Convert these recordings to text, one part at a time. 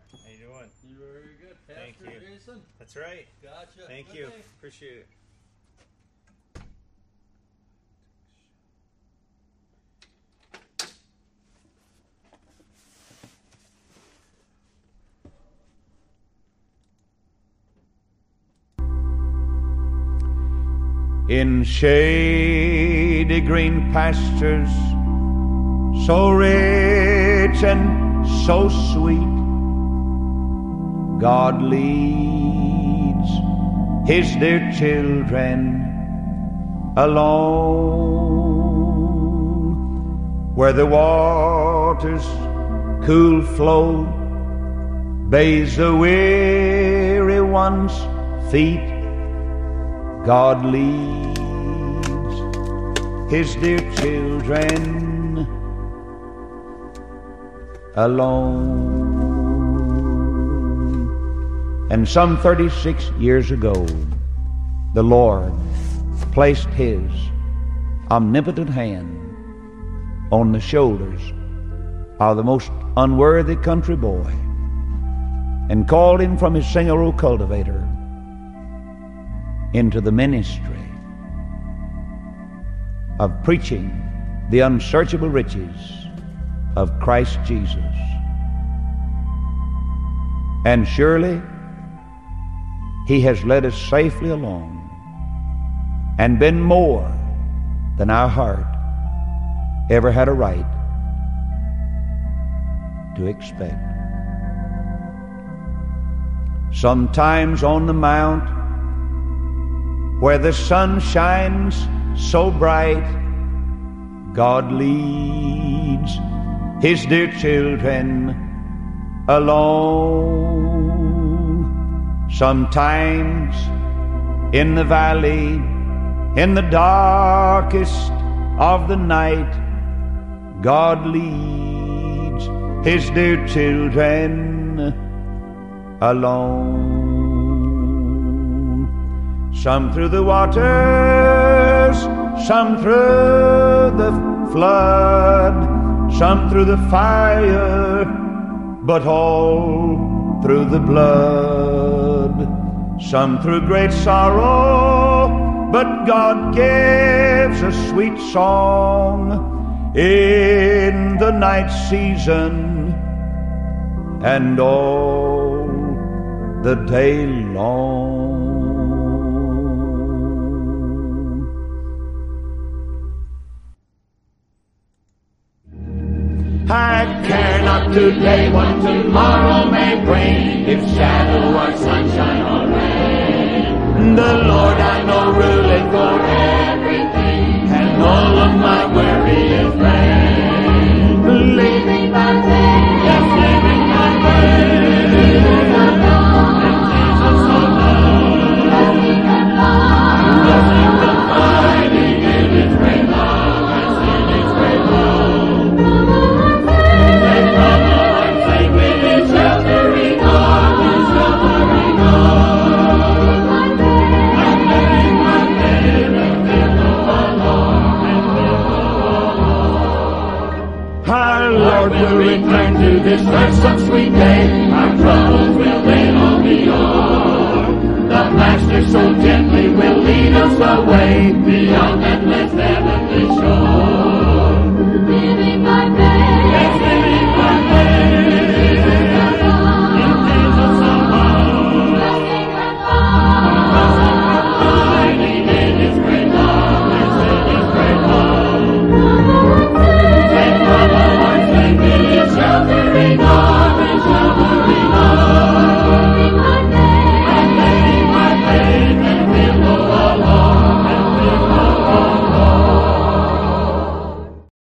How you doing? You're very good. Thank Pastor you. Jason? That's right. Gotcha. Thank Good you. day. Appreciate it. In shady green pastures, so rich and so sweet, God leads His dear children alone, where the waters cool flow, bathes the weary one's feet. God leads His dear children alone. And some 36 years ago, the Lord placed His omnipotent hand on the shoulders of the most unworthy country boy and called him from his single-row cultivator into the ministry of preaching the unsearchable riches of Christ Jesus. And surely He has led us safely along and been more than our heart ever had a right to expect. Sometimes on the mount where the sun shines so bright, God leads His dear children alone. Sometimes in the valley, in the darkest of the night, God leads His dear children alone. Some through the waters, some through the flood, some through the fire, but all through the blood. Some through great sorrow, but God gives a sweet song in the night season and all the day long. I care not today what tomorrow may bring, if shadow or sunshine or rain. The Lord I know ruleth for everything, and all of my worry is vain. Living by faith, yes, living by faith. Jesus alone, and Jesus alone. Blessing and love, blessing and finding in His great love, and in His great love. Lord will return to this earth some sweet day. Our troubles will then all be o'er. The Master so gently will lead us away beyond that blessed heavenly shore. Living by faith, yes, living by faith. In Jesus alone, blessing and finding in His great love, and in His great love. Take from the Lord, take me His sheltering arm, His sheltering arm. And laying my faith and will go along, and will go along.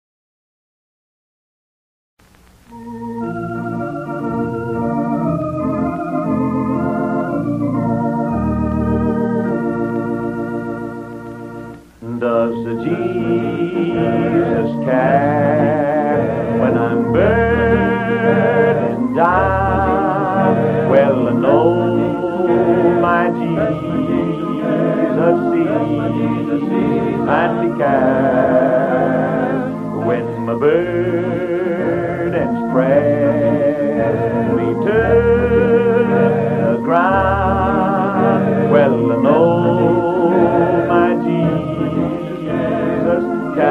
Does the Jesus care when I'm burdened down? Well, I know my Jesus sees and He cares when my burden's pressed me to the ground. Well, I know my Jesus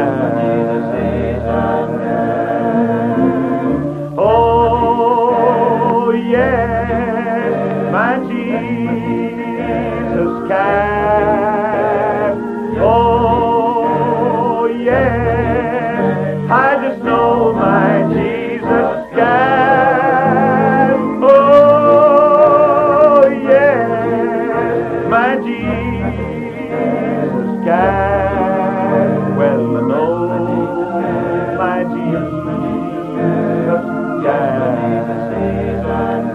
can. Oh, yes, my Jesus can. Oh, yes, I just know my Jesus can. Oh, yes, my Jesus can. Well, I know my Jesus can.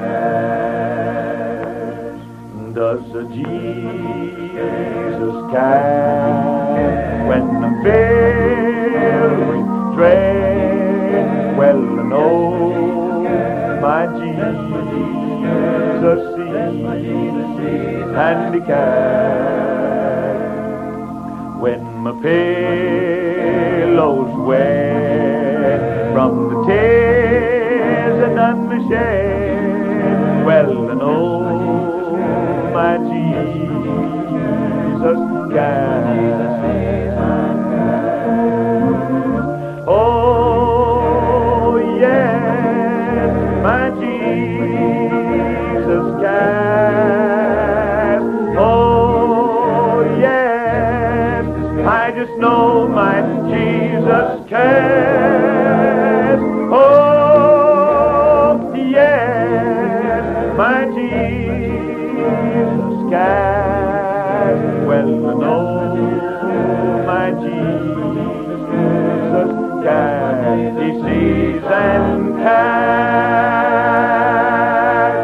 Does the Jesus can when I'm filled with dread? Well, I know my Jesus sees and He can. When my pillow's wet from the tears that done me shed, well, I know my Jesus can. Oh, yes, my Jesus can. Oh, yes, I just know my Jesus can. Oh, yes, my Jesus can. Well, I know my Jesus can. He sees and can.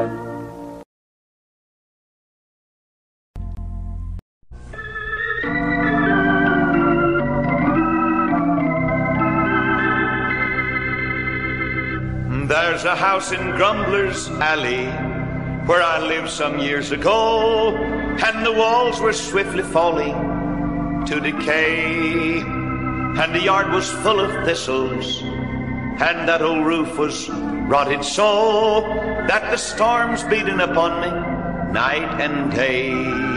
There's a house in Grumbler's Alley where I lived some years ago, and the walls were swiftly falling to decay, and the yard was full of thistles, and that old roof was rotted so that the storms beating upon me night and day.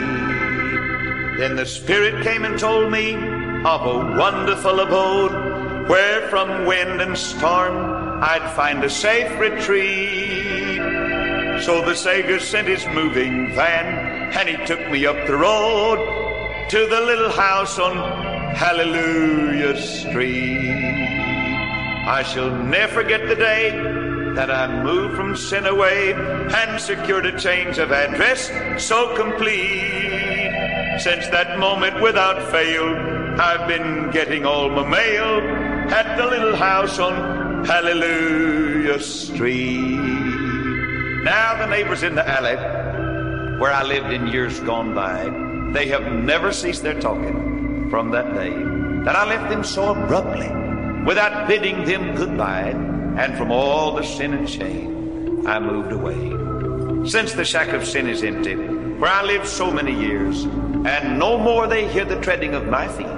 Then the Spirit came and told me of a wonderful abode where from wind and storm I'd find a safe retreat. So the Savior sent His moving van, and He took me up the road to the little house on Hallelujah Street. I shall never forget the day that I moved from sin away and secured a change of address so complete. Since that moment without fail, I've been getting all my mail at the little house on Hallelujah Street. Now the neighbors in the alley where I lived in years gone by, they have never ceased their talking from that day that I left them so abruptly without bidding them goodbye, and from all the sin and shame I moved away. Since the shack of sin is empty where I lived so many years, and no more they hear the treading of my feet,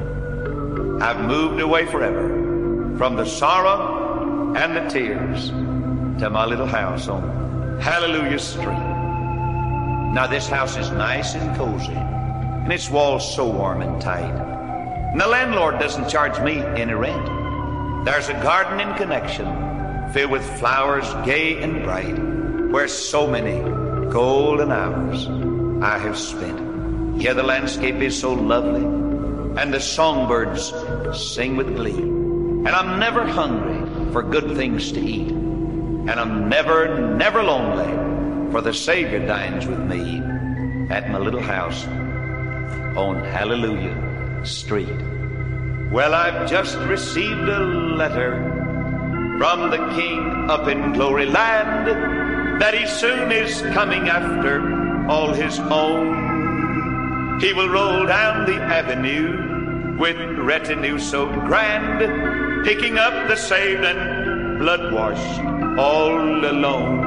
I've moved away forever from the sorrow and the tears to my little house on Hallelujah Street. Now this house is nice and cozy, and its walls so warm and tight, and the landlord doesn't charge me any rent. There's a garden in connection filled with flowers gay and bright, where so many golden hours I have spent. Yeah, the landscape is so lovely, and the songbirds sing with glee, and I'm never hungry for good things to eat, and I'm never, never lonely, for the Savior dines with me at my little house on Hallelujah Street. Well, I've just received a letter from the King up in Glory Land that He soon is coming after all His own. He will roll down the avenue with retinue so grand, picking up the saved and blood-washed all alone.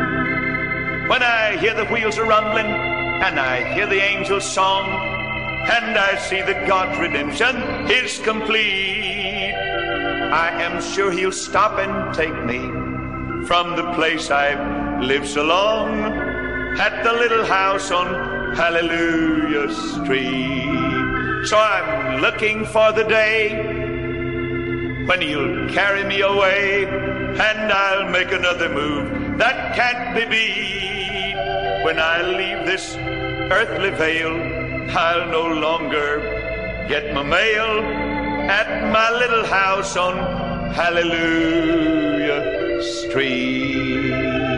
When I hear the wheels are rumbling, and I hear the angels' song, and I see that God's redemption is complete, I am sure He'll stop and take me from the place I've lived so long, at the little house on Hallelujah Street. So I'm looking for the day when you'll carry me away, and I'll make another move that can't be beat. When I leave this earthly vale, I'll no longer get my mail at my little house on Hallelujah Street.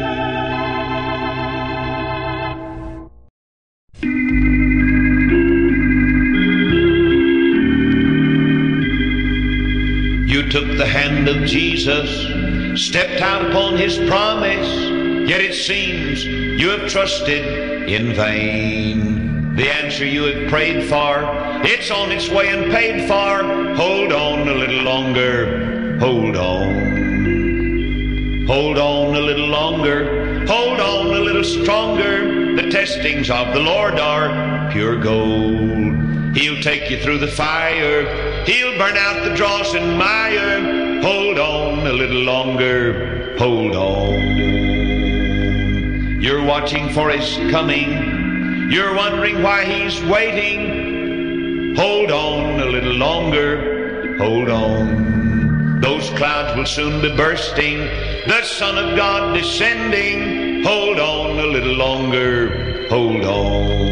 You took the hand of Jesus, stepped out upon his promise, yet it seems you have trusted in vain. The answer you have prayed for, it's on its way and paid for. Hold on a little longer, hold on. Hold on a little longer, hold on a little stronger. The testings of the Lord are pure gold. He'll take you through the fire, he'll burn out the dross and mire. Hold on a little longer, hold on. You're watching for his coming, you're wondering why he's waiting. Hold on a little longer, hold on. Those clouds will soon be bursting, the Son of God descending. Hold on a little longer, hold on.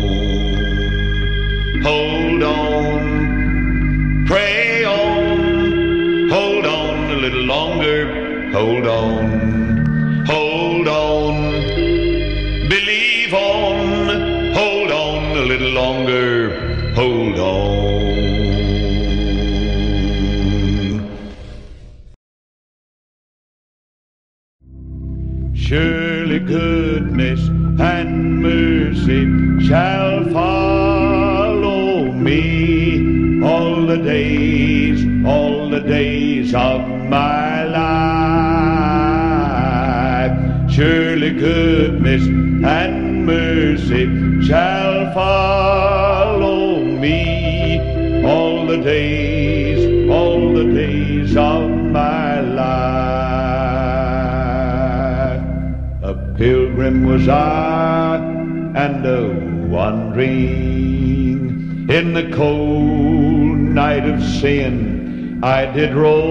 Hold on, pray on, hold on a little longer, hold on, hold on, believe on, hold on a little longer, hold on. Surely goodness and mercy shall follow me all the days of my life. Surely goodness and mercy shall follow me all the days of my life. A pilgrim was I and a wandering in the cold night of sin I did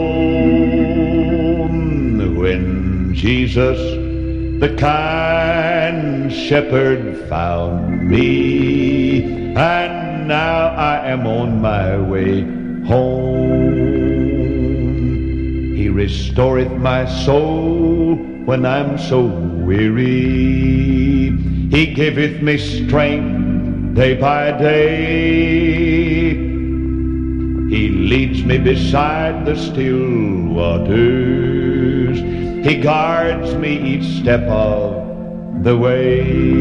roam, when Jesus the kind shepherd found me, and now I am on my way home. He restoreth my soul when I'm so weary, he giveth me strength day by day. He leads me beside the still waters, he guards me each step of the way.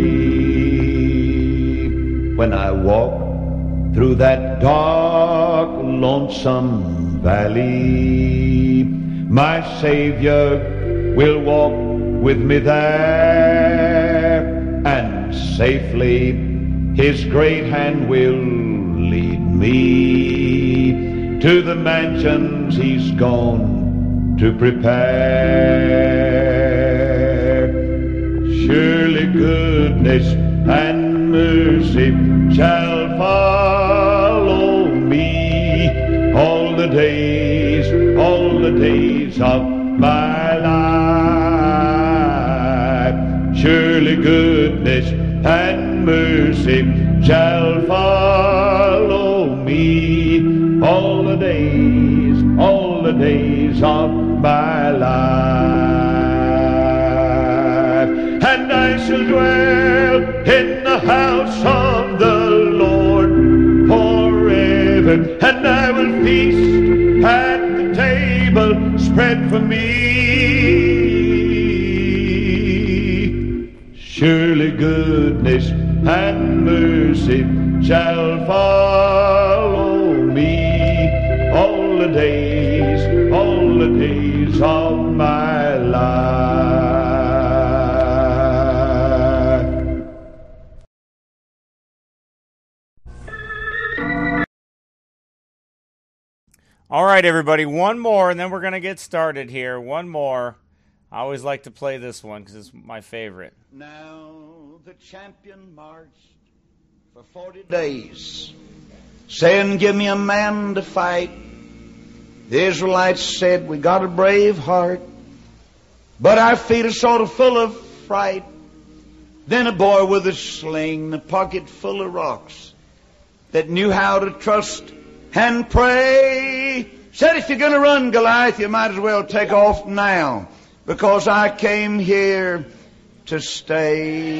When I walk through that dark, lonesome valley, my Savior will walk with me there, and safely his great hand will lead me to the mansions he's gone to prepare. Surely goodness and mercy shall follow me all the days of my life. Surely goodness and mercy shall follow me all the days of my life. And I shall dwell in the house of the Lord forever, and I will feast at the table spread for me. Surely goodness and mercy shall follow me all the days of my life. All right, everybody, one more, and then we're going to get started here. One more. I always like to play this one because it's my favorite. Now the champion marched for 40 days, saying, give me a man to fight. The Israelites said, we got a brave heart, but our feet are sort of full of fright. Then a boy with a sling, a pocket full of rocks, that knew how to trust and pray, said, if you're going to run, Goliath, you might as well take off now, because I came here to stay.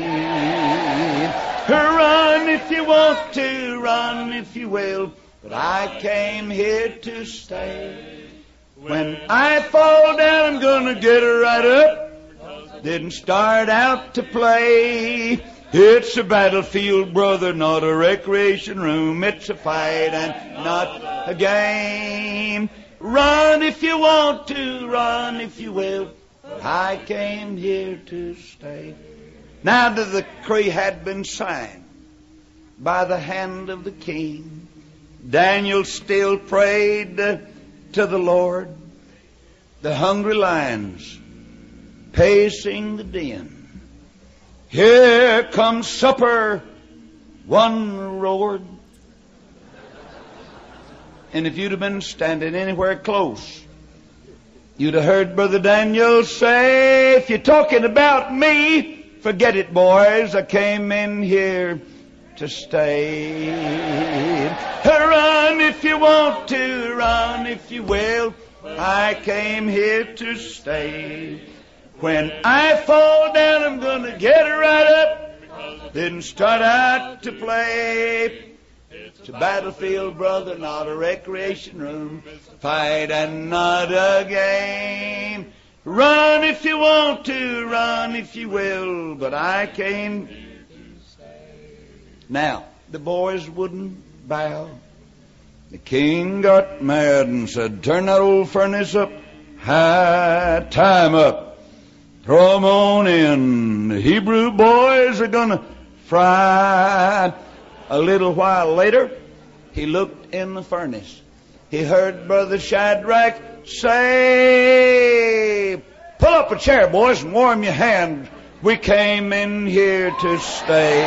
Run if you want to, run if you will, but I came here to stay. When I fall down, I'm gonna get right up. Didn't start out to play. It's a battlefield, brother, not a recreation room. It's a fight and not a game. Run if you want to, run if you will, but I came here to stay. Now the decree had been signed by the hand of the king. Daniel still prayed to the Lord. The hungry lions pacing the den. Here comes supper, one roared. And if you'd have been standing anywhere close, you'd have heard Brother Daniel say, if you're talking about me, forget it, boys. I came in here to stay. Run if you want to, run if you will. I came here to stay. When I fall down, I'm gonna get right up. Didn't start out to play. It's a battlefield, brother, not a recreation room. Fight and not a game. Run if you want to, run if you will, but I came. Now, the boys wouldn't bow. The king got mad and said, turn that old furnace up high, tie 'em up, throw 'em on in. The Hebrew boys are gonna fry. A little while later, he looked in the furnace. He heard Brother Shadrach say, pull up a chair, boys, and warm your hands. We came in here to stay.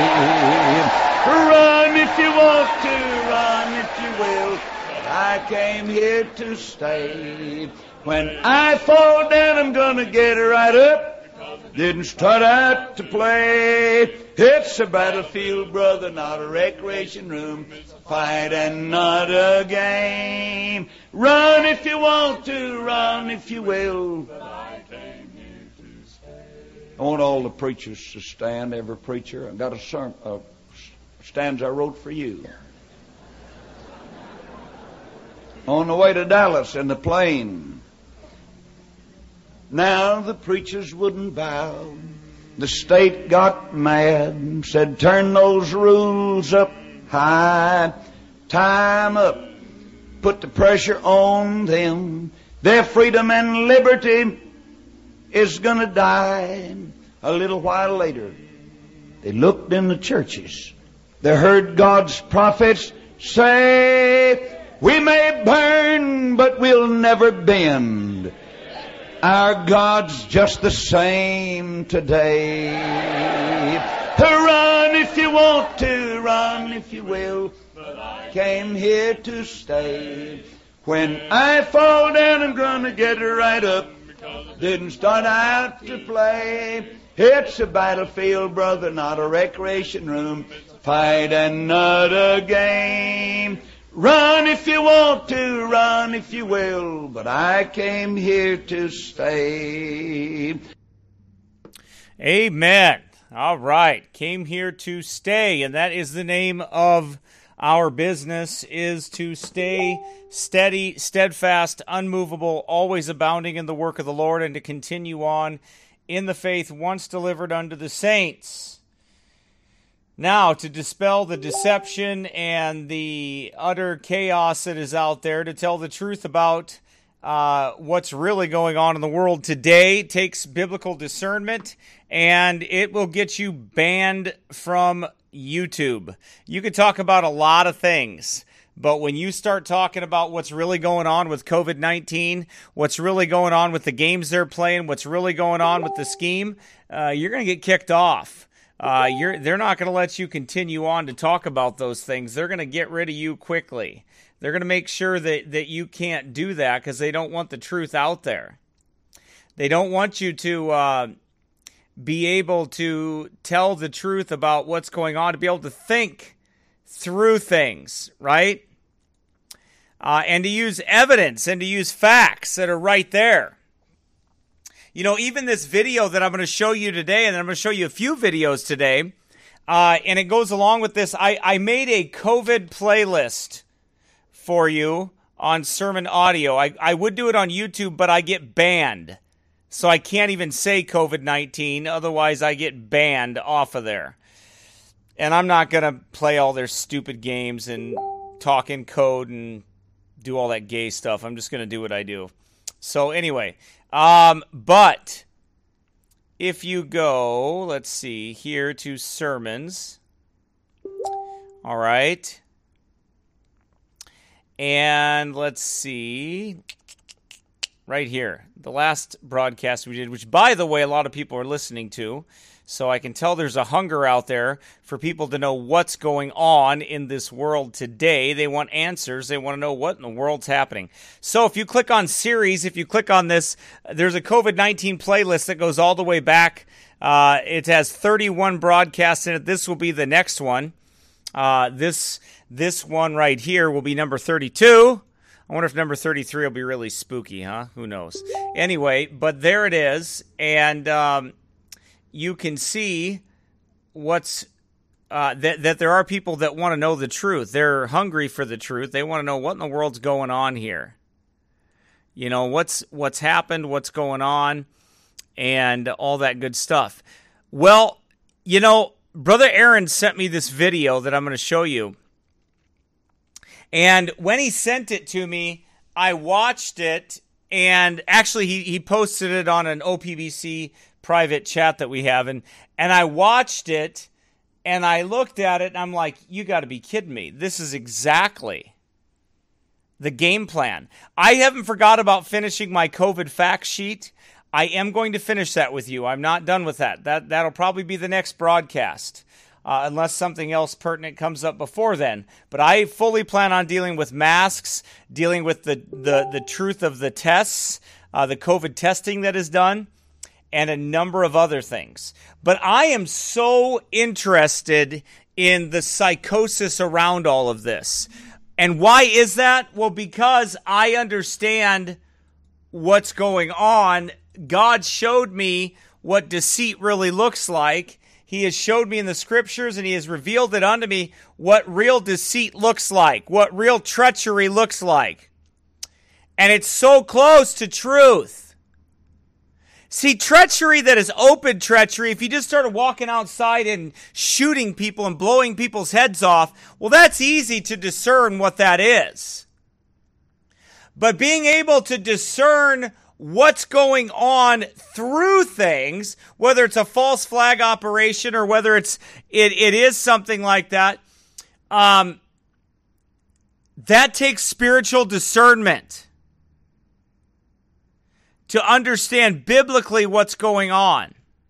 Run if you want to, run if you will. I came here to stay. When I fall down, I'm gonna get right up. Didn't start out to play. It's a battlefield, brother, not a recreation room. Fight and not a game. Run if you want to, run if you will. I want all the preachers to stand, every preacher. I've got a stanza I wrote for you. On the way to Dallas in the plane. Now the preachers wouldn't bow. The state got mad, said turn those rules up high, tie 'em up, put the pressure on them. Their freedom and liberty is gonna die. A little while later, they looked in the churches. They heard God's prophets say, we may burn, but we'll never bend. Our God's just the same today. Run if you want to, run if you will. Came here to stay. When I fall down, I'm gonna get right up. Didn't start out to play. It's a battlefield, brother, not a recreation room. Fight and not a game. Run if you want to, run if you will, but I came here to stay. Amen. All right. Came here to stay, and that is the name of our business, is to stay steady, steadfast, unmovable, always abounding in the work of the Lord, and to continue on in the faith once delivered unto the saints. Now, to dispel the deception and the utter chaos that is out there, to tell the truth about what's really going on in the world today, takes biblical discernment, and it will get you banned from YouTube. You could talk about a lot of things, But when you start talking about what's really going on with COVID-19, what's really going on with the games they're playing, what's really going on with the scheme, you're going to get kicked off. They're not going to let you continue on to talk about those things. They're going to get rid of you quickly. They're going to make sure that you can't do that because they don't want the truth out there. They don't want you to be able to tell the truth about what's going on, to be able to think through things, right? And to use evidence and to use facts that are right there. You know, even this video that I'm going to show you today, and I'm going to show you a few videos today, and it goes along with this. I made a COVID playlist for you on sermon audio. I would do it on YouTube, but I get banned. So I can't even say COVID-19, otherwise I get banned off of there. And I'm not going to play all their stupid games and talk in code and do all that gay stuff. I'm just going to do what I do. So anyway, but if you go, let's see, here to sermons. All right. And let's see, right here, the last broadcast we did, which, by the way, a lot of people are listening to. So I can tell there's a hunger out there for people to know what's going on in this world today. They want answers. They want to know what in the world's happening. So if you click on series, if you click on this, there's a COVID-19 playlist that goes all the way back. It has 31 broadcasts in it. This will be the next one. This one right here will be number 32. I wonder if number 33 will be really spooky, huh? Who knows? Anyway, but there it is. And you can see what's that there are people that want to know the truth. They're hungry for the truth. They want to know what in the world's going on here. You know, what's happened, what's going on, and all that good stuff. Well, you know, Brother Aaron sent me this video that I'm going to show you. And when he sent it to me, I watched it, and actually he posted it on an OPBC private chat that we have, and I watched it, and I looked at it, and I'm like, you got to be kidding me. This is exactly the game plan. I haven't forgot about finishing my COVID fact sheet. I am going to finish that with you. I'm not done with that. That'll probably be the next broadcast, unless something else pertinent comes up before then. But I fully plan on dealing with masks, dealing with the truth of the tests, the COVID testing that is done, and a number of other things. But I am so interested in the psychosis around all of this. And why is that? Well, because I understand what's going on. God showed me what deceit really looks like. He has showed me in the scriptures, and he has revealed it unto me what real deceit looks like, what real treachery looks like. And it's so close to truth. See, treachery that is open treachery, if you just started walking outside and shooting people and blowing people's heads off, well, that's easy to discern what that is. But being able to discern what's going on through things, whether it's a false flag operation or whether it is something like that, that takes spiritual discernment to understand biblically what's going on.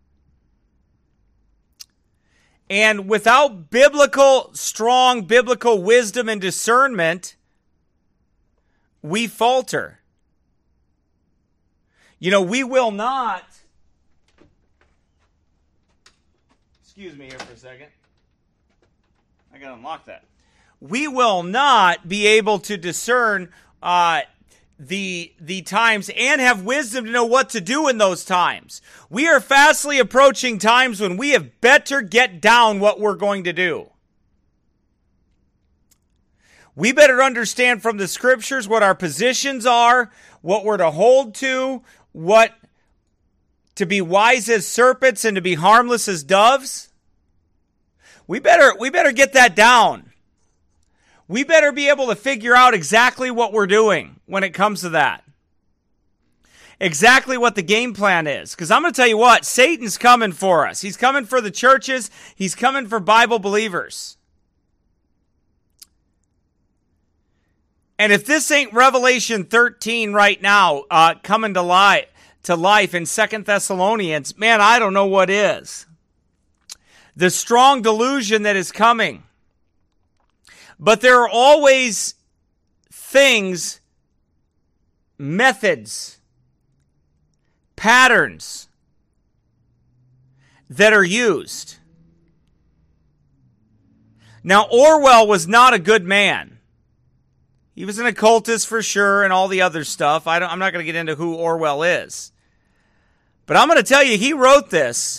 And without strong biblical wisdom and discernment, we falter. You know, we will not, excuse me here for a second. I got to unlock that. We will not be able to discern the times and have wisdom to know what to do in those times. We are fastly approaching times when we have better get down what we're going to do. We better understand from the scriptures what our positions are, what we're to hold to, what to be wise as serpents and to be harmless as doves. We better get that down. We better be able to figure out exactly what we're doing when it comes to that. Exactly what the game plan is. Because I'm going to tell you what, Satan's coming for us. He's coming for the churches. He's coming for Bible believers. And if this ain't Revelation 13 right now, coming to life in 2 Thessalonians, man, I don't know what is. The strong delusion that is coming. But there are always things, methods, patterns that are used. Now, Orwell was not a good man. He was an occultist for sure and all the other stuff. I'm not going to get into who Orwell is. But I'm going to tell you, he wrote this.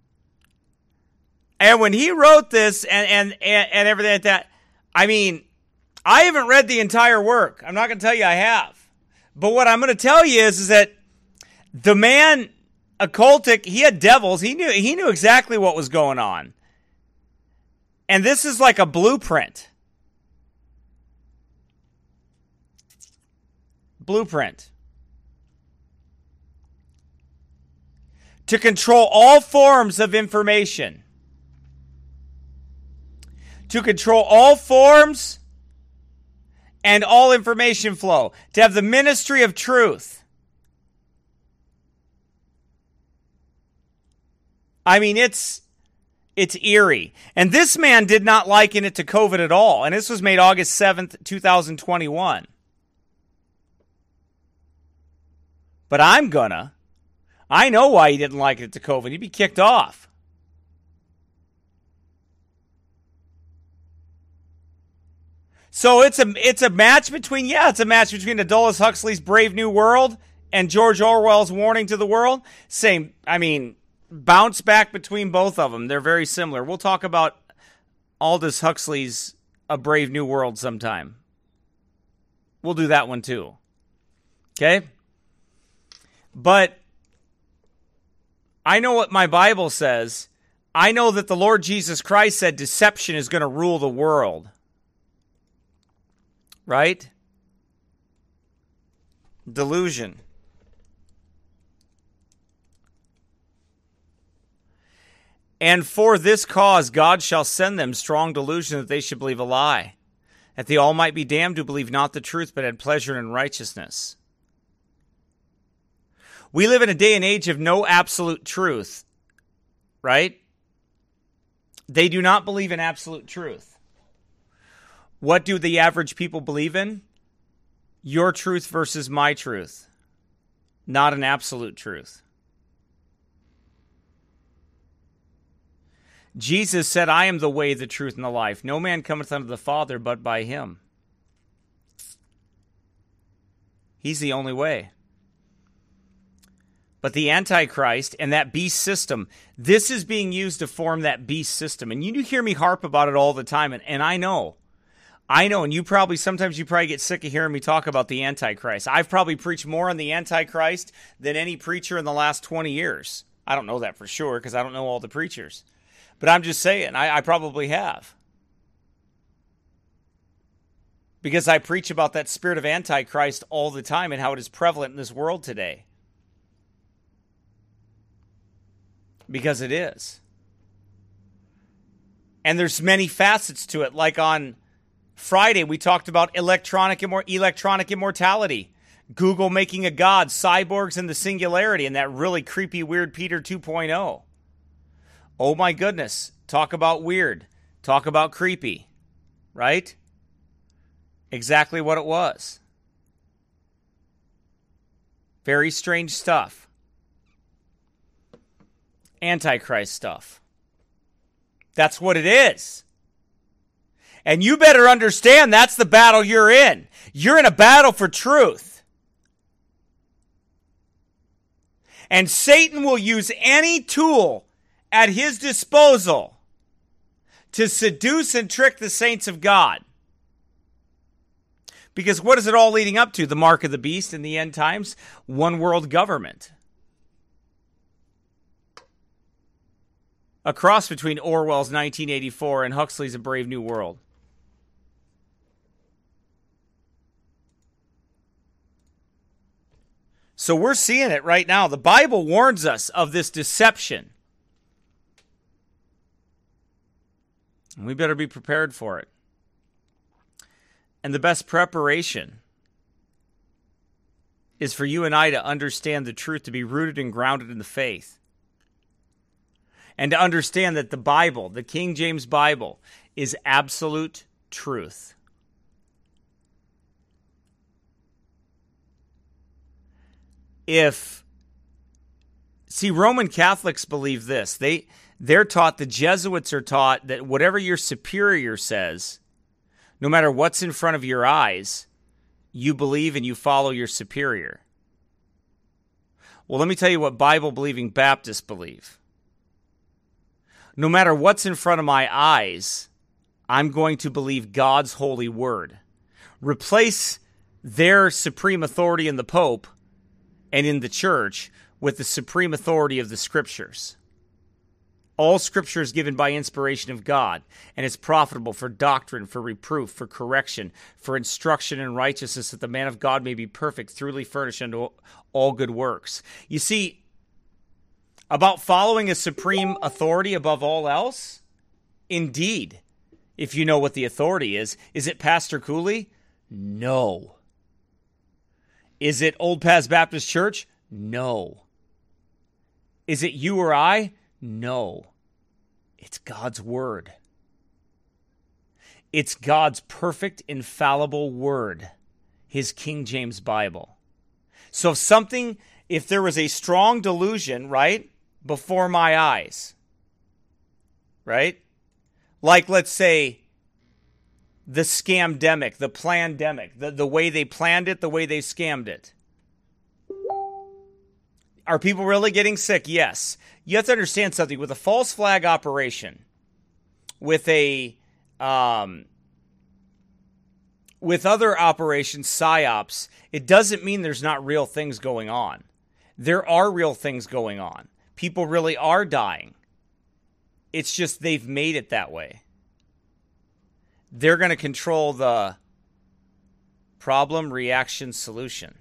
And when he wrote this and everything like that, I mean, I haven't read the entire work. I'm not going to tell you I have. But what I'm going to tell you is that the man, occultic, he had devils. He knew exactly what was going on. And this is like a blueprint. Blueprint. To control all forms of information. To control all forms and all information flow. To have the ministry of truth. I mean, it's eerie. And this man did not liken it to COVID at all. And this was made August 7th, 2021. But I know why he didn't like it to COVID. He'd be kicked off. So it's a match between Aldous Huxley's Brave New World and George Orwell's Warning to the World. Bounce back between both of them. They're very similar. We'll talk about Aldous Huxley's A Brave New World sometime. We'll do that one too. Okay? But I know what my Bible says. I know that the Lord Jesus Christ said deception is going to rule the world. Right? Delusion. And for this cause God shall send them strong delusion that they should believe a lie, that they all might be damned who believe not the truth but had pleasure in righteousness. We live in a day and age of no absolute truth, right? They do not believe in absolute truth. What do the average people believe in? Your truth versus my truth, not an absolute truth. Jesus said, I am the way, the truth, and the life. No man cometh unto the Father but by him. He's the only way. But the Antichrist and that beast system, this is being used to form that beast system. And you hear me harp about it all the time, and I know, and sometimes you probably get sick of hearing me talk about the Antichrist. I've probably preached more on the Antichrist than any preacher in the last 20 years. I don't know that for sure because I don't know all the preachers. But I'm just saying, I probably have. Because I preach about that spirit of Antichrist all the time and how it is prevalent in this world today. Because it is. And there's many facets to it. Like on Friday, we talked about electronic immortality. Google making a god, cyborgs and the singularity, and that really creepy, weird Peter 2.0. Oh my goodness. Talk about weird. Talk about creepy. Right? Exactly what it was. Very strange stuff. Antichrist stuff. That's what it is. And you better understand that's the battle you're in. You're in a battle for truth. And Satan will use any tool at his disposal to seduce and trick the saints of God. Because what is it all leading up to? The mark of the beast in the end times? One world government. A cross between Orwell's 1984 and Huxley's A Brave New World. So we're seeing it right now. The Bible warns us of this deception. And we better be prepared for it. And the best preparation is for you and I to understand the truth, to be rooted and grounded in the faith. And to understand that the Bible, the King James Bible, is absolute truth. Roman Catholics believe this. They're taught, the Jesuits are taught, that whatever your superior says, no matter what's in front of your eyes, you believe and you follow your superior. Well, let me tell you what Bible-believing Baptists believe. No matter what's in front of my eyes, I'm going to believe God's holy word. Replace their supreme authority in the Pope and in the church with the supreme authority of the Scriptures. All Scripture is given by inspiration of God, and is profitable for doctrine, for reproof, for correction, for instruction in righteousness, that the man of God may be perfect, thoroughly furnished unto all good works. You see, about following a supreme authority above all else? Indeed, if you know what the authority is it Pastor Cooley? No. Is it Old Paths Baptist Church? No. Is it you or I? No. It's God's word. It's God's perfect, infallible word, his King James Bible. So if there was a strong delusion, right, before my eyes, right? Like, let's say, the scamdemic, the plandemic, the way they planned it, the way they scammed it. Are people really getting sick? Yes. You have to understand something. With a false flag operation, with other operations, PSYOPs, it doesn't mean there's not real things going on. There are real things going on. People really are dying. It's just they've made it that way. They're going to control the problem, reaction, solution.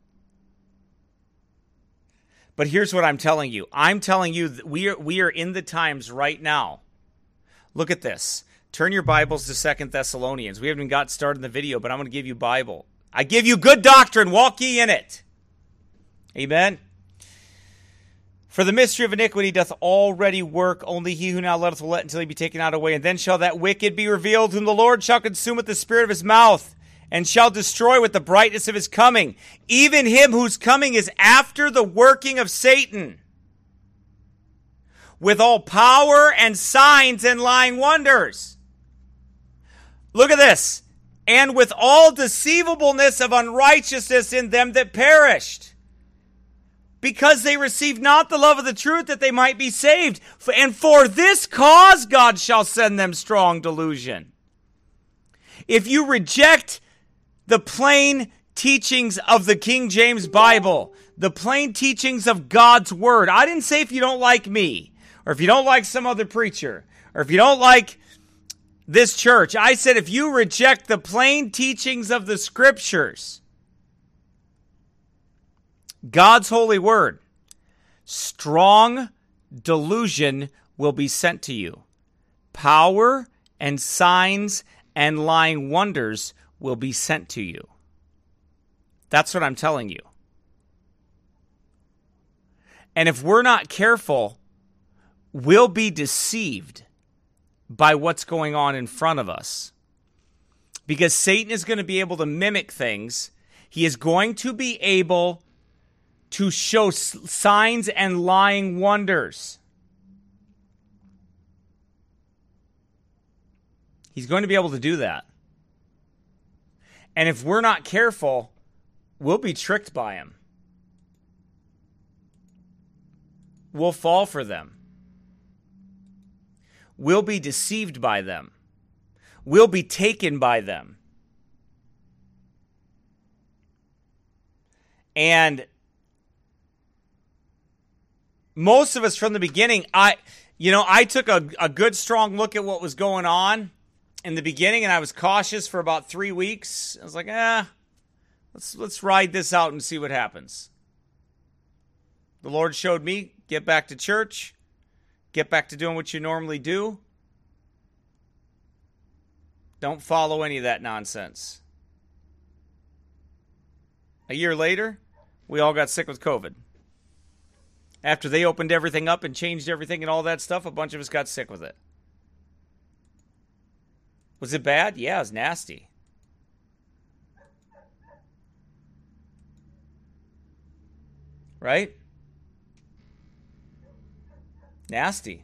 But here's what I'm telling you. I'm telling you that we are in the times right now. Look at this. Turn your Bibles to 2 Thessalonians. We haven't even got started in the video, but I'm going to give you Bible. I give you good doctrine. Walk ye in it. Amen. For the mystery of iniquity doth already work. Only he who now letteth will let until he be taken out of the way. And then shall that wicked be revealed, whom the Lord shall consume with the spirit of his mouth, and shall destroy with the brightness of his coming, even him whose coming is after the working of Satan, with all power and signs and lying wonders. Look at this. And with all deceivableness of unrighteousness in them that perished, because they received not the love of the truth, that they might be saved. And for this cause God shall send them strong delusion. If you reject the plain teachings of the King James Bible, the plain teachings of God's Word. I didn't say if you don't like me, or if you don't like some other preacher, or if you don't like this church. I said if you reject the plain teachings of the Scriptures, God's holy Word, strong delusion will be sent to you. Power and signs and lying wonders will be sent to you. That's what I'm telling you. And if we're not careful, we'll be deceived by what's going on in front of us. Because Satan is going to be able to mimic things. He is going to be able to show signs and lying wonders. He's going to be able to do that. And if we're not careful, we'll be tricked by him. We'll fall for them. We'll be deceived by them. We'll be taken by them. And most of us from the beginning, I took a good strong look at what was going on in the beginning, and I was cautious for about 3 weeks. I was like, let's ride this out and see what happens. The Lord showed me, get back to church, get back to doing what you normally do. Don't follow any of that nonsense. A year later, we all got sick with COVID. After they opened everything up and changed everything and all that stuff, a bunch of us got sick with it. Was it bad? Yeah, it was nasty. Right? Nasty.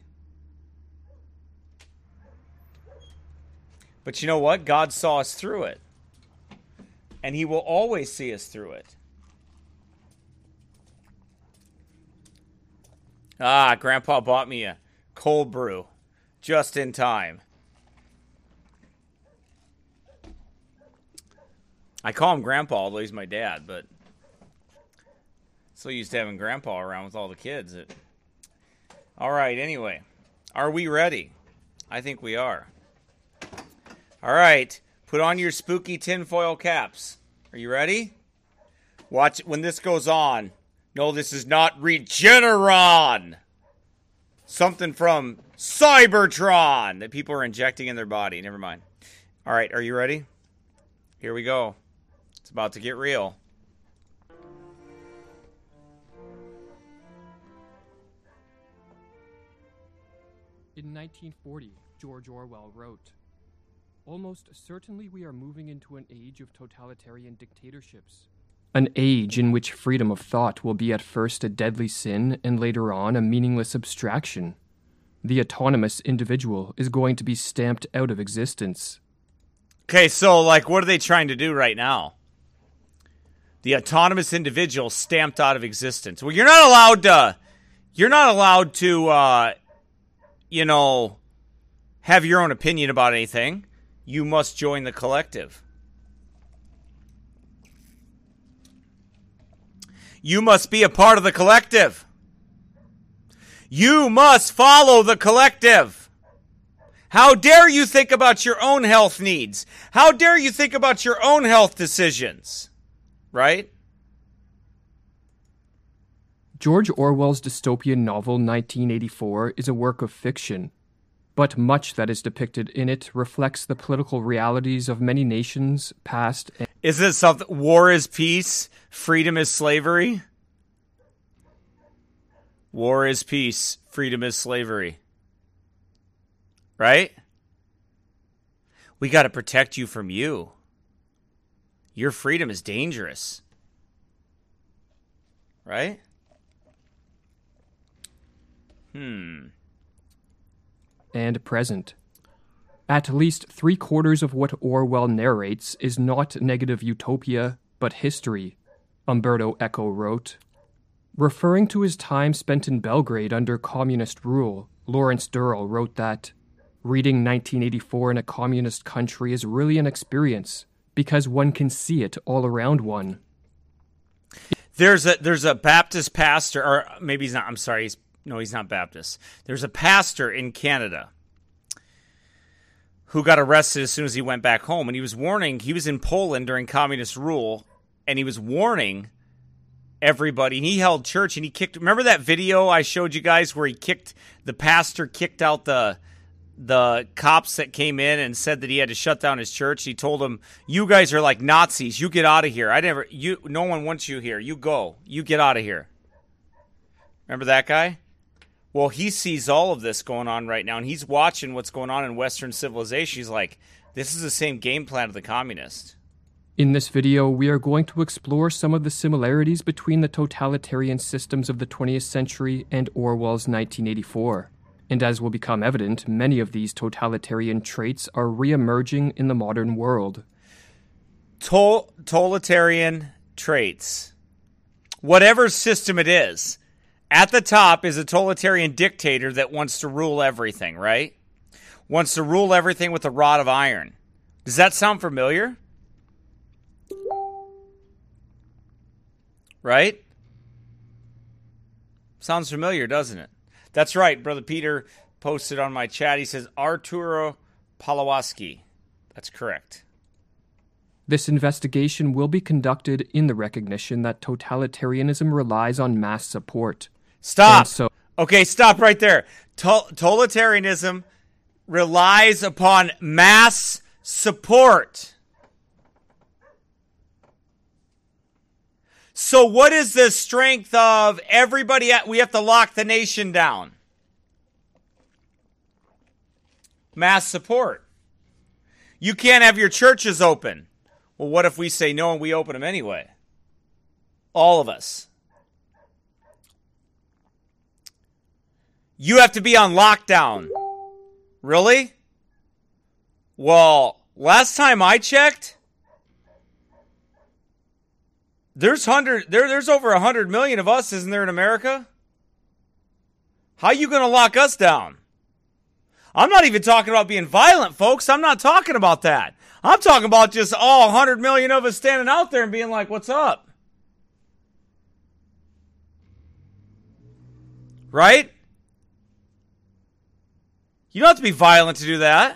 But you know what? God saw us through it. And he will always see us through it. Ah, Grandpa bought me a cold brew just in time. I call him Grandpa, although he's my dad, but so used to having Grandpa around with all the kids. All right, anyway. Are we ready? I think we are. All right. Put on your spooky tinfoil caps. Are you ready? Watch when this goes on. No, this is not Regeneron. Something from Cybertron that people are injecting in their body. Never mind. All right, are you ready? Here we go. It's about to get real. In 1940, George Orwell wrote, "Almost certainly we are moving into an age of totalitarian dictatorships. An age in which freedom of thought will be at first a deadly sin and later on a meaningless abstraction. The autonomous individual is going to be stamped out of existence." Okay, so, like, what are they trying to do right now? The autonomous individual stamped out of existence. Well, you're not allowed to, have your own opinion about anything. You must join the collective. You must be a part of the collective. You must follow the collective. How dare you think about your own health needs? How dare you think about your own health decisions? Right? George Orwell's dystopian novel 1984 is a work of fiction, but much that is depicted in it reflects the political realities of many nations, past and... Is it something? War is peace, freedom is slavery? War is peace, freedom is slavery. Right? We got to protect you from you. Your freedom is dangerous. Right? And present. At least 3/4 of what Orwell narrates is not negative utopia, but history, Umberto Eco wrote. Referring to his time spent in Belgrade under communist rule, Lawrence Durrell wrote that, "Reading 1984 in a communist country is really an experience, because one can see it all around one." There's a Baptist pastor, or maybe he's not, I'm sorry, he's not Baptist. There's a pastor in Canada who got arrested as soon as he went back home, and he was in Poland during communist rule, and he was warning everybody, and he held church, and he kicked, remember that video I showed you guys where the pastor kicked out the cops that came in and said that he had to shut down his church. He told them, "You guys are like Nazis. You get out of here. No one wants you here. You go. You get out of here." Remember that guy? Well, he sees all of this going on right now, and he's watching what's going on in Western civilization. He's like, this is the same game plan of the communists. In this video, we are going to explore some of the similarities between the totalitarian systems of the 20th century and Orwell's 1984. And as will become evident, many of these totalitarian traits are re-emerging in the modern world. Totalitarian traits. Whatever system it is, at the top is a totalitarian dictator that wants to rule everything, right? Wants to rule everything with a rod of iron. Does that sound familiar? Right? Sounds familiar, doesn't it? That's right. Brother Peter posted on my chat. He says Arturo Pawlowski. That's correct. This investigation will be conducted in the recognition that totalitarianism relies on mass support. Stop. Okay, stop right there. Totalitarianism relies upon mass support. So what is the strength of everybody? We have to lock the nation down. Mass support. You can't have your churches open. Well, what if we say no and we open them anyway? All of us. You have to be on lockdown. Really? Well, last time I checked, there's over 100 million of us, isn't there, in America? How are you going to lock us down? I'm not even talking about being violent, folks. I'm not talking about that. I'm talking about just all 100 million of us standing out there and being like, what's up? Right? You don't have to be violent to do that.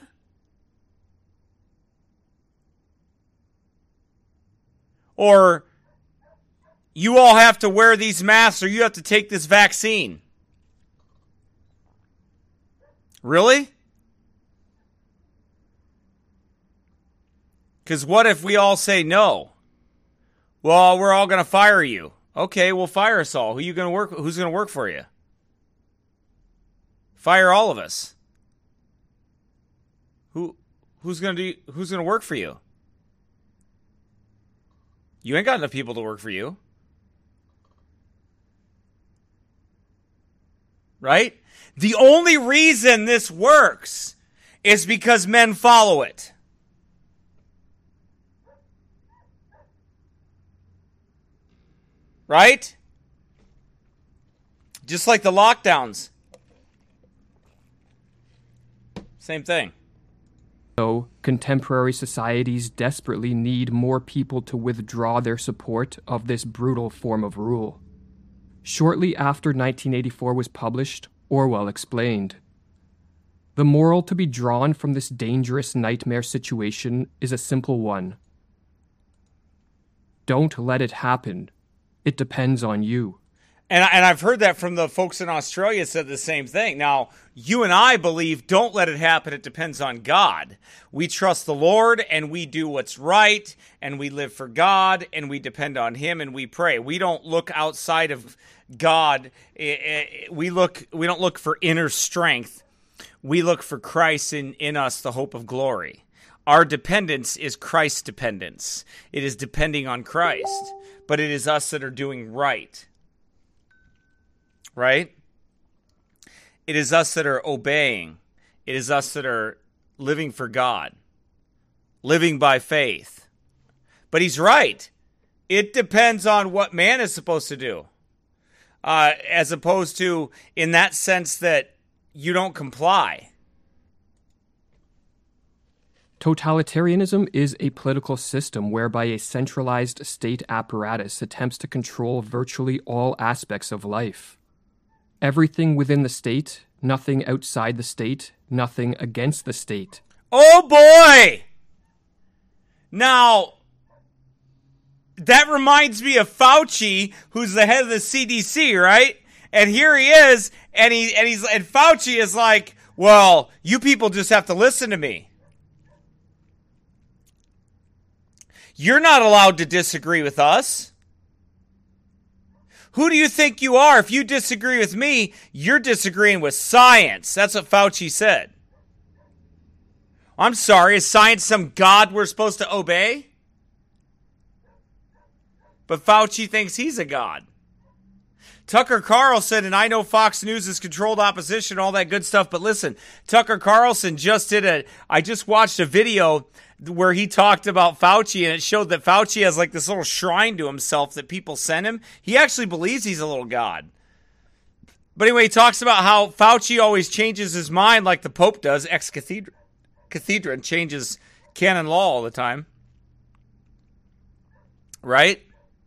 Or you all have to wear these masks or you have to take this vaccine. Really? Because what if we all say no? Well, we're all going to fire you. Okay, we'll fire us all. Who's going to work for you? Fire all of us. Who's going to work for you? You ain't got enough people to work for you. Right? The only reason this works is because men follow it. Right? Just like the lockdowns. Same thing. So, contemporary societies desperately need more people to withdraw their support of this brutal form of rule. Shortly after 1984 was published, Orwell explained, "The moral to be drawn from this dangerous nightmare situation is a simple one. Don't let it happen. It depends on you." And I've heard that from the folks in Australia said the same thing. Now, you and I believe don't let it happen. It depends on God. We trust the Lord and we do what's right and we live for God and we depend on Him and we pray. We don't look outside of God. We don't look for inner strength. We look for Christ in us, the hope of glory. Our dependence is Christ's dependence. It is depending on Christ, but it is us that are doing right. Right? It is us that are obeying. It is us that are living for God. Living by faith. But he's right. It depends on what man is supposed to do. As opposed to in that sense that you don't comply. Totalitarianism is a political system whereby a centralized state apparatus attempts to control virtually all aspects of life. Everything within the state, nothing outside the state, nothing against the state. Oh boy! Now, that reminds me of Fauci, who's the head of the CDC, right? And here he is, and Fauci is like, well, you people just have to listen to me. You're not allowed to disagree with us. Who do you think you are? If you disagree with me, you're disagreeing with science. That's what Fauci said. I'm sorry, is science some god we're supposed to obey? But Fauci thinks he's a god. Tucker Carlson, and I know Fox News is controlled opposition, all that good stuff, but listen, Tucker Carlson I just watched a video where he talked about Fauci, and it showed that Fauci has like this little shrine to himself that people send him. He actually believes he's a little god. But anyway, he talks about how Fauci always changes his mind like the Pope does, ex cathedra, and changes canon law all the time. Right?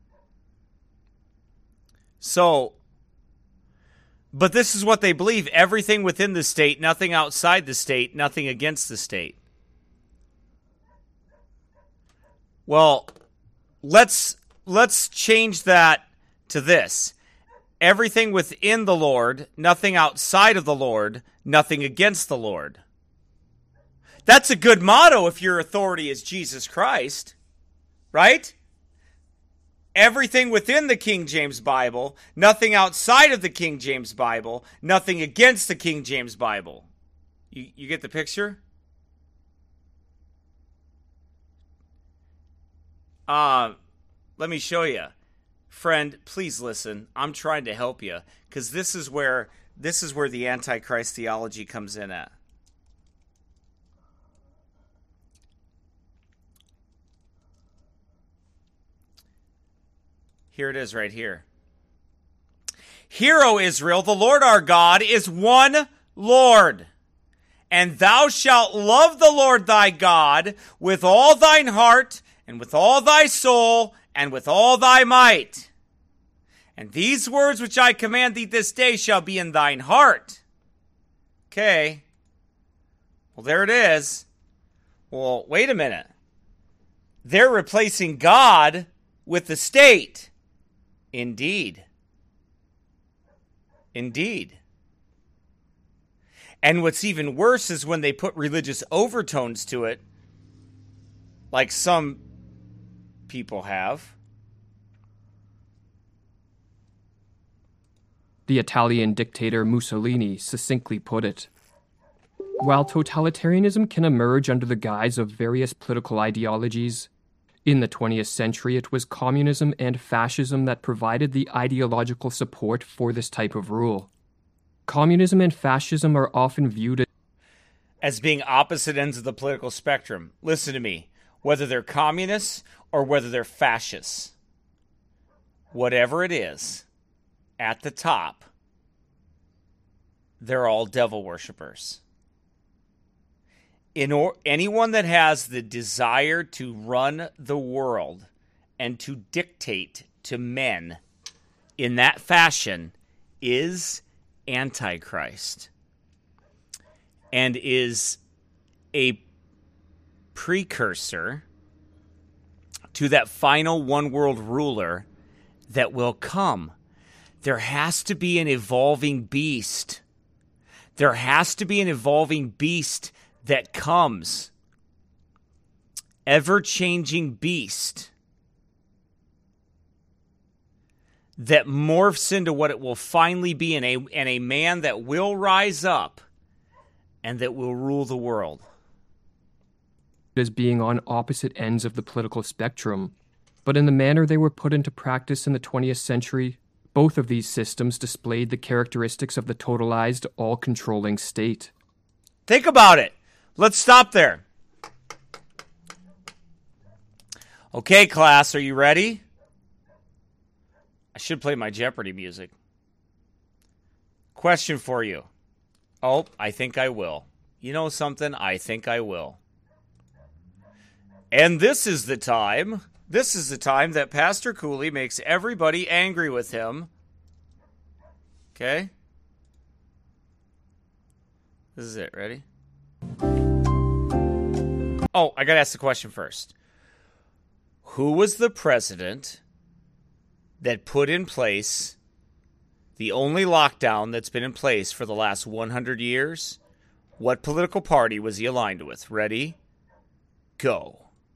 So, but this is what they believe. Everything within the state, nothing outside the state, nothing against the state. Well, let's change that to this. Everything within the Lord, nothing outside of the Lord, nothing against the Lord. That's a good motto if your authority is Jesus Christ, right? everything within the King James Bible, nothing outside of the King James Bible, nothing against the King James Bible. You get the picture? Let me show you. Friend, please listen. I'm trying to help you, because this is where the Antichrist theology comes in at. Here it is right here. Hear, O Israel, the Lord our God is one Lord. And thou shalt love the Lord thy God with all thine heart, and with all thy soul, and with all thy might. And these words which I command thee this day shall be in thine heart. Okay. Well, there it is. Well, wait a minute. They're replacing God with the state. Indeed. Indeed. And what's even worse is when they put religious overtones to it, like some people have. The Italian dictator Mussolini succinctly put it. While totalitarianism can emerge under the guise of various political ideologies, in the 20th century it was communism and fascism that provided the ideological support for this type of rule. Communism and fascism are often viewed as being opposite ends of the political spectrum. Listen to me. Whether they're communists or whether they're fascists, whatever it is, at the top, they're all devil worshippers. Anyone that has the desire to run the world and to dictate to men in that fashion is Antichrist and is a precursor to that final one world ruler that will come. There has to be an evolving beast. There has to be an evolving beast that comes. Ever-changing beast that morphs into what it will finally be, and a man that will rise up and that will rule the world. as being on opposite ends of the political spectrum, but in the manner they were put into practice in the 20th century, both of these systems displayed the characteristics of the totalized, all-controlling state. Think about it. Let's stop there. Okay, class, are you ready? I should play my Jeopardy music. Question for you. Oh, I think I will. You know something? I think I will. And this is the time that Pastor Cooley makes everybody angry with him. Okay? This is it. Ready? Oh, I gotta ask the question first. Who was the president that put in place the only lockdown that's been in place for the last 100 years? What political party was he aligned with? Ready? Go.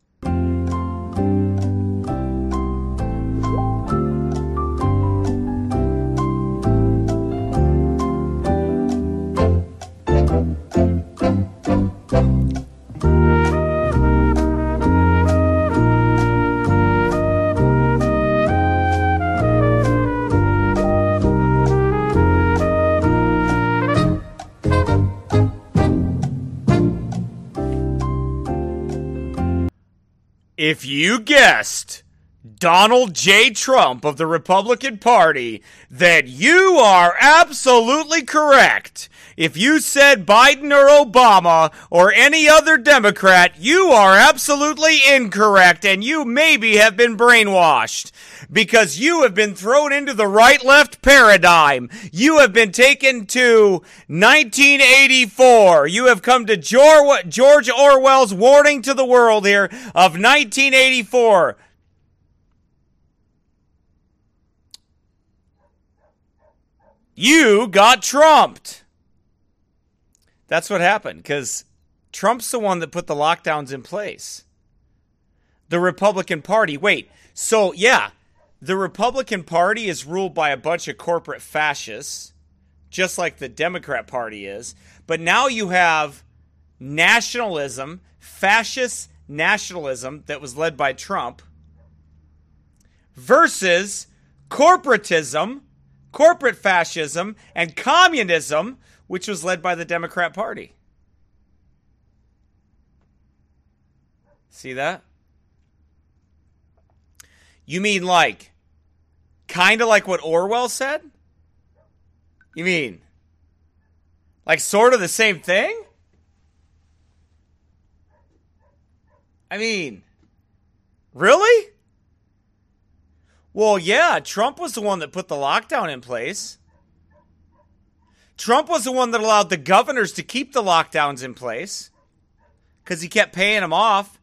If you guessed Donald J. Trump of the Republican Party, then you are absolutely correct. If you said Biden or Obama or any other Democrat, you are absolutely incorrect, and you maybe have been brainwashed because you have been thrown into the right-left paradigm. You have been taken to 1984. You have come to George Orwell's warning to the world here of 1984. You got trumped. That's what happened, because Trump's the one that put the lockdowns in place. The Republican Party. Wait, so yeah, the Republican Party is ruled by a bunch of corporate fascists, just like the Democrat Party is. But now you have nationalism, fascist nationalism that was led by Trump, versus corporatism, corporate fascism, and communism, which was led by the Democrat Party. See that? You mean like, kind of like what Orwell said? You mean, like sort of the same thing? I mean, really? Well, yeah, Trump was the one that put the lockdown in place. Trump was the one that allowed the governors to keep the lockdowns in place because he kept paying them off.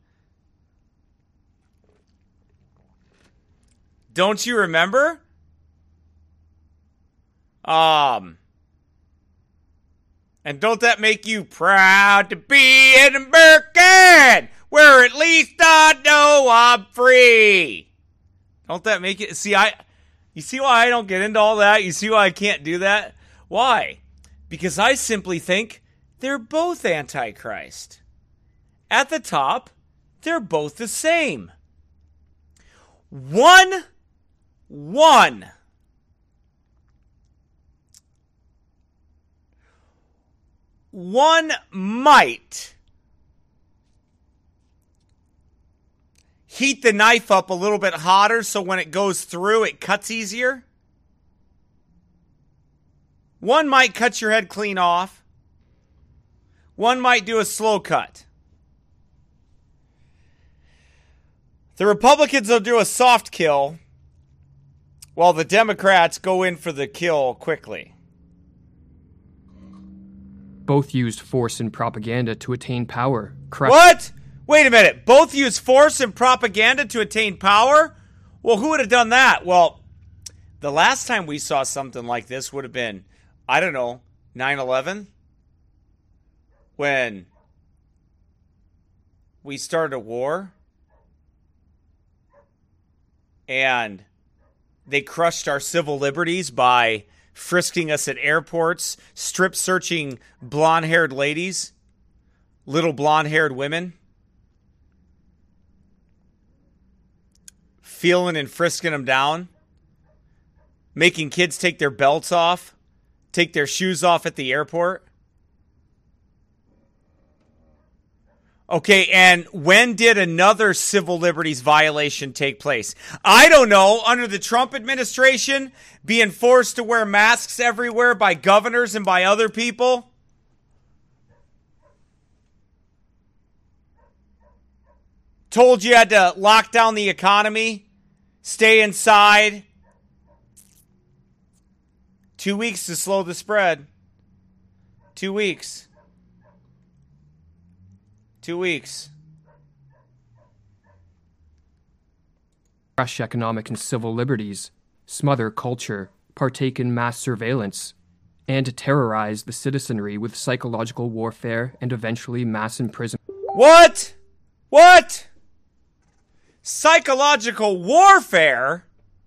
Don't you remember? And don't that make you proud to be an American, where at least I know I'm free? Don't that make it? You see why I don't get into all that? You see why I can't do that? Why? Because I simply think they're both Antichrist. At the top, they're both the same. One might heat the knife up a little bit hotter so when it goes through, it cuts easier. One might cut your head clean off. One might do a slow cut. The Republicans will do a soft kill, while the Democrats go in for the kill quickly. Both used force and propaganda to attain power. What? Wait a minute. Both use force and propaganda to attain power? Well, who would have done that? Well, the last time we saw something like this would have been, I don't know, 9/11? When we started a war and they crushed our civil liberties by frisking us at airports, strip searching blonde-haired ladies, little blonde-haired women, feeling and frisking them down, making kids take their belts off, take their shoes off at the airport. Okay, and when did another civil liberties violation take place? I don't know. Under the Trump administration, being forced to wear masks everywhere by governors and by other people? Told you had to lock down the economy, stay inside. 2 weeks to slow the spread. 2 weeks. 2 weeks. Crush economic and civil liberties, smother culture, partake in mass surveillance, and terrorize the citizenry with psychological warfare and eventually mass imprisonment. What? What? Psychological warfare?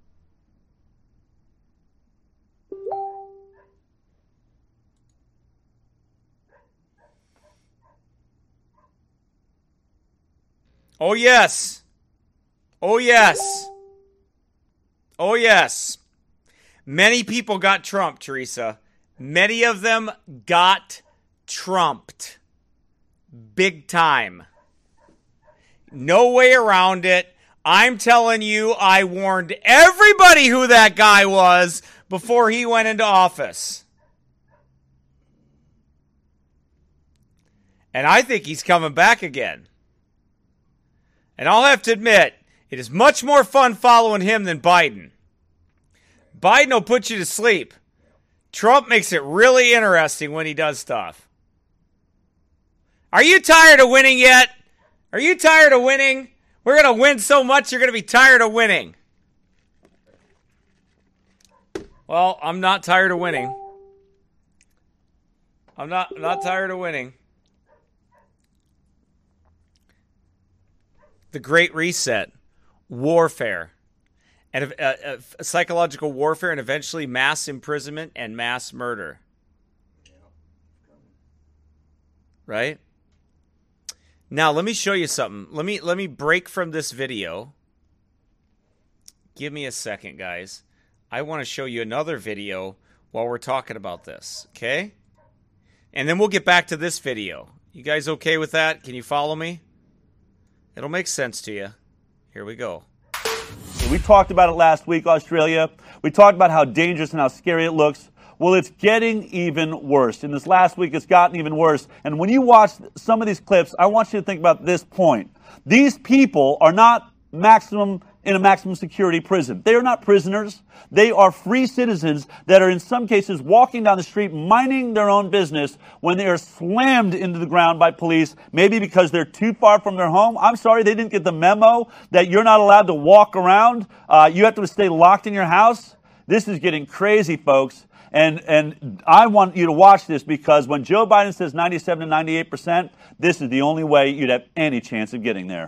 Oh, yes. Oh, yes. Oh, yes. Many people got Trump, Teresa. Many of them got trumped. Big time. No way around it. I'm telling you, I warned everybody who that guy was before he went into office. And I think he's coming back again. And I'll have to admit, it is much more fun following him than Biden. Biden will put you to sleep. Trump makes it really interesting when he does stuff. Are you tired of winning yet? Are you tired of winning? We're going to win so much, you're going to be tired of winning. Well, I'm not tired of winning. I'm not tired of winning. The Great Reset, warfare, and psychological warfare, and eventually mass imprisonment and mass murder. Right? Now, let me show you something. Let me break from this video. Give me a second, guys. I want to show you another video while we're talking about this, okay? And then we'll get back to this video. You guys okay with that? Can you follow me? It'll make sense to you. Here we go. We talked about it last week, Australia. We talked about how dangerous and how scary it looks. Well, it's getting even worse. In this last week, it's gotten even worse. And when you watch some of these clips, I want you to think about this point. These people are not in a maximum security prison. They are not prisoners. They are free citizens that are in some cases walking down the street, minding their own business when they are slammed into the ground by police, maybe because they're too far from their home. I'm sorry, they didn't get the memo that you're not allowed to walk around. You have to stay locked in your house. This is getting crazy, folks. And I want you to watch this, because when Joe Biden says 97 to 98%, this is the only way you'd have any chance of getting there.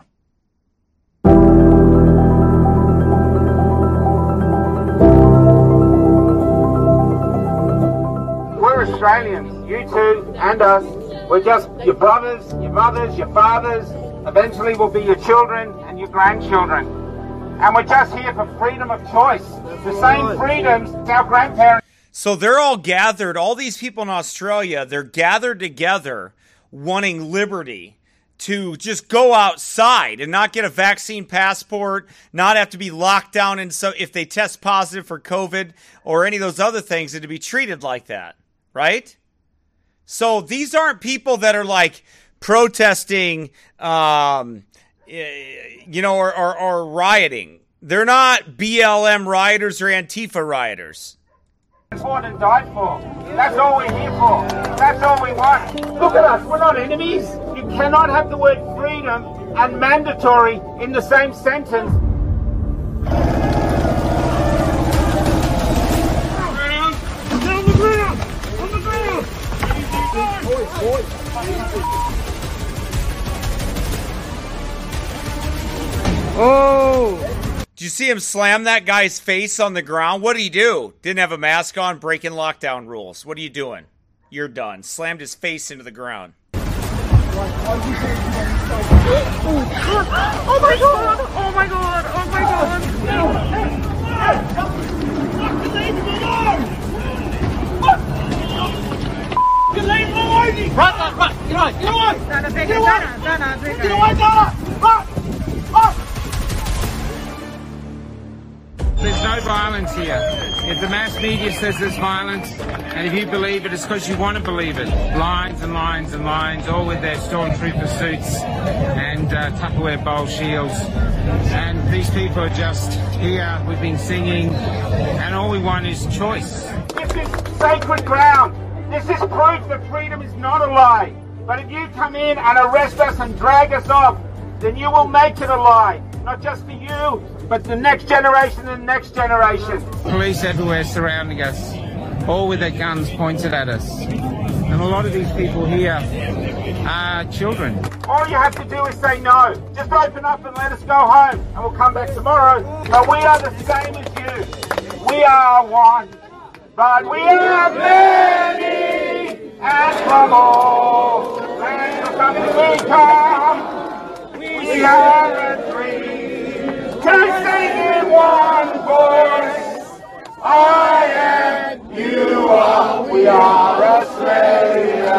We're Australians, you two and us. We're just your brothers, your mothers, your fathers. Eventually we'll be your children and your grandchildren. And we're just here for freedom of choice. The same freedoms our grandparents... So they're all gathered, all these people in Australia, they're gathered together wanting liberty to just go outside and not get a vaccine passport, not have to be locked down, and so if they test positive for COVID or any of those other things, and to be treated like that, right? So these aren't people that are like protesting, or rioting. They're not BLM rioters or Antifa rioters. fought and died for. That's all we're here for. That's all we want. Look at us, we're not enemies. You cannot have the word freedom and mandatory in the same sentence. Oh! Did you see him slam that guy's face on the ground? What did he do? Didn't have a mask on, breaking lockdown rules. What are you doing? You're done. Slammed his face into the ground. Oh my god! Oh my god! Oh my god! There's no violence here. If the mass media says there's violence, and if you believe it, it's because you want to believe it. Lines and lines and lines, all with their stormtrooper suits and Tupperware bowl shields. And these people are just here. We've been singing, and all we want is choice. This is sacred ground. This is proof that freedom is not a lie. But if you come in and arrest us and drag us off, then you will make it a lie. Not just for you, but the next generation and the next generation. Police everywhere surrounding us, all with their guns pointed at us. And a lot of these people here are children. All you have to do is say no. Just open up and let us go home, and we'll come back tomorrow. But we are the same as you. We are one, but we are many, and from all lands of we come. We are a dream. To sing in one voice, I am, you are, we are Australia.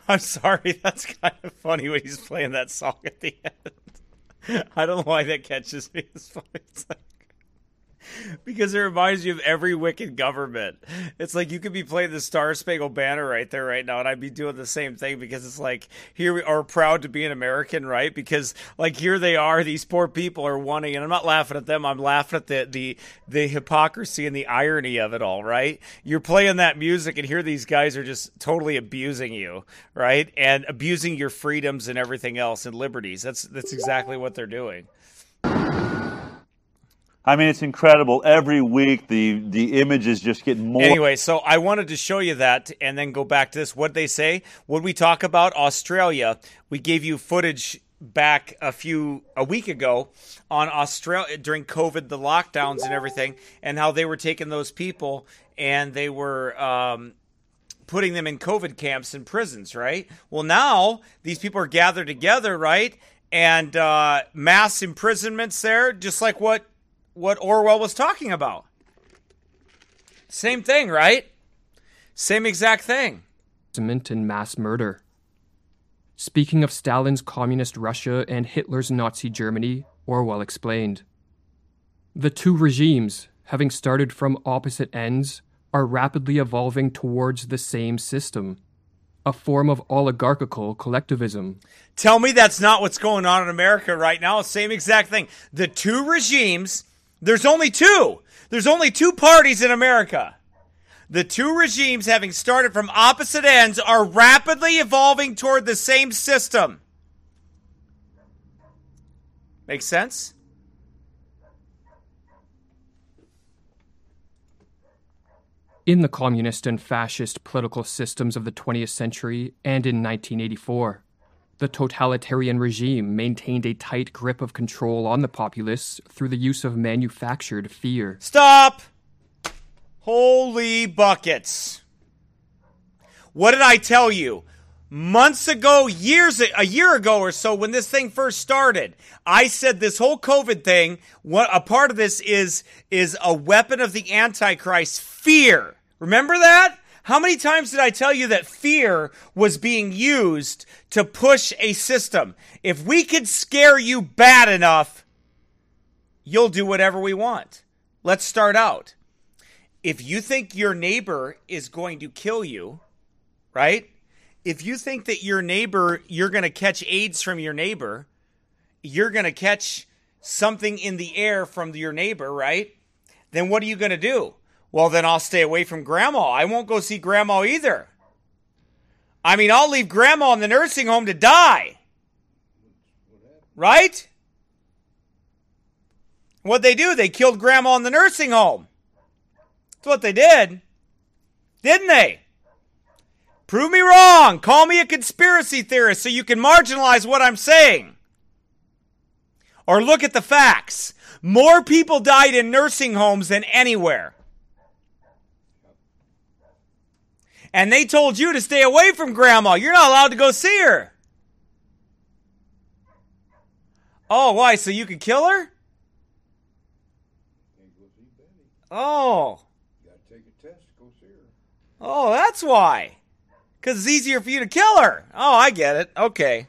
I'm sorry, that's kind of funny when he's playing that song at the end. I don't know why that catches me. It's funny. It's like, because it reminds you of every wicked government. It's like you could be playing the Star Spangled Banner right there right now, and I'd be doing the same thing, because it's like, here we are, proud to be an American, right? Because like here they are, these poor people are wanting, and I'm not laughing at them, I'm laughing at the hypocrisy and the irony of it all, right? You're playing that music, and here these guys are just totally abusing you, right? And abusing your freedoms and everything else and liberties. That's exactly what they're doing. I mean, it's incredible. Every week, the images just get more. Anyway, so I wanted to show you that and then go back to this. What they say when we talk about Australia, we gave you footage back a week ago on Australia during COVID, the lockdowns and everything, and how they were taking those people and they were putting them in COVID camps and prisons, right? Well, now these people are gathered together, right? And mass imprisonments there, just like what Orwell was talking about. Same thing, right? Same exact thing. And mass murder. Speaking of Stalin's communist Russia and Hitler's Nazi Germany, Orwell explained, "The two regimes, having started from opposite ends, are rapidly evolving towards the same system, a form of oligarchical collectivism." Tell me that's not what's going on in America right now. Same exact thing. The two regimes... There's only two. There's only two parties in America. The two regimes, having started from opposite ends, are rapidly evolving toward the same system. Make sense? In the communist and fascist political systems of the 20th century and in 1984, the totalitarian regime maintained a tight grip of control on the populace through the use of manufactured fear. Stop! Holy buckets. What did I tell you? Months ago, a year ago or so, when this thing first started, I said this whole COVID thing, a part of this is a weapon of the Antichrist, fear. Remember that? How many times did I tell you that fear was being used to push a system? If we could scare you bad enough, you'll do whatever we want. Let's start out. If you think your neighbor is going to kill you, right? If you think that your neighbor, you're going to catch AIDS from your neighbor, you're going to catch something in the air from your neighbor, right? Then what are you going to do? Well, then I'll stay away from grandma. I won't go see grandma either. I mean, I'll leave grandma in the nursing home to die. Right? What'd they do? They killed grandma in the nursing home. That's what they did. Didn't they? Prove me wrong. Call me a conspiracy theorist so you can marginalize what I'm saying. Or look at the facts. More people died in nursing homes than anywhere. And they told you to stay away from grandma. You're not allowed to go see her. Oh, why? So you could kill her? Oh. You gotta take a test to go see her. Oh, that's why. Because it's easier for you to kill her. Oh, I get it. Okay.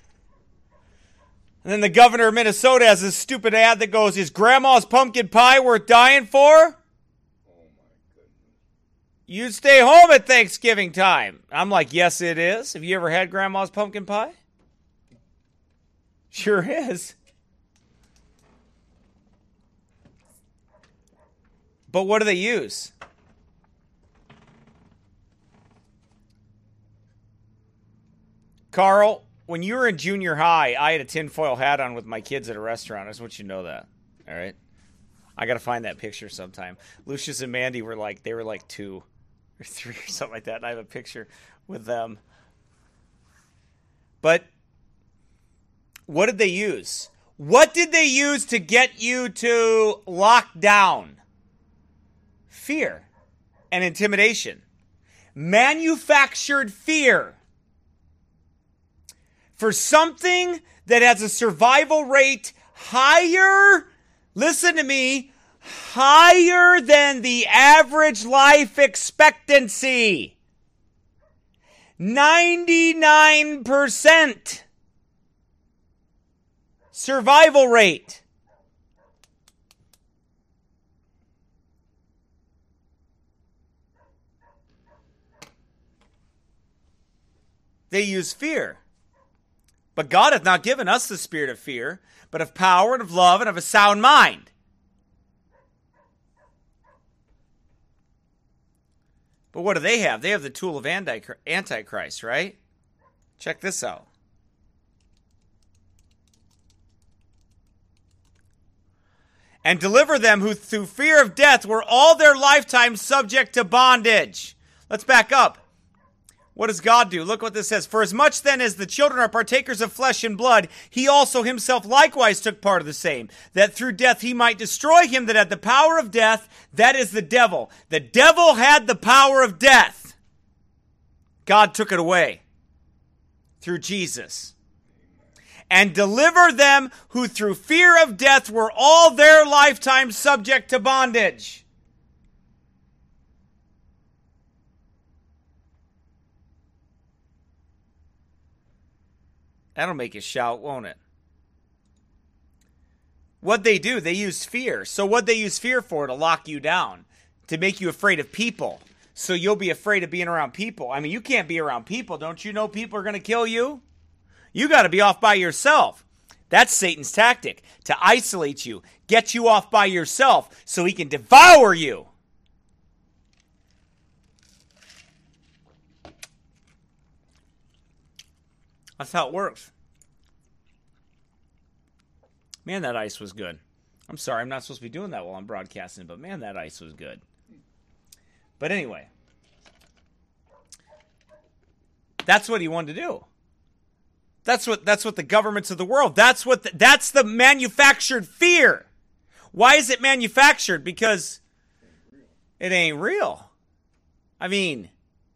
And then the governor of Minnesota has this stupid ad that goes, "Is grandma's pumpkin pie worth dying for?" You stay home at Thanksgiving time. I'm like, yes, it is. Have you ever had grandma's pumpkin pie? Sure is. But what do they use? Carl, when you were in junior high, I had a tinfoil hat on with my kids at a restaurant. I just want you to know that. All right? I got to find that picture sometime. Lucius and Mandy were like 2 or 3 or something like that. And I have a picture with them. But what did they use? What did they use to get you to lock down? Fear and intimidation. Manufactured fear. For something that has a survival rate higher, listen to me, higher than the average life expectancy. 99% survival rate. They use fear. But God hath not given us the spirit of fear, but of power and of love and of a sound mind. But what do they have? They have the tool of Antichrist, right? Check this out. And deliver them who through fear of death were all their lifetime subject to bondage. Let's back up. What does God do? Look what this says. For as much then as the children are partakers of flesh and blood, he also himself likewise took part of the same, that through death he might destroy him that had the power of death, that is the devil. The devil had the power of death. God took it away through Jesus. And deliver them who through fear of death were all their lifetime subject to bondage. That'll make you shout, won't it? What they do, they use fear. So what they use fear for? To lock you down. To make you afraid of people. So you'll be afraid of being around people. I mean, you can't be around people. Don't you know people are going to kill you? You got to be off by yourself. That's Satan's tactic. To isolate you. Get you off by yourself so he can devour you. That's how it works. Man, that ice was good. I'm sorry, I'm not supposed to be doing that while I'm broadcasting, but man, that ice was good. But anyway, that's what he wanted to do. That's what the governments of the world. That's the manufactured fear. Why is it manufactured? Because it ain't real. I mean,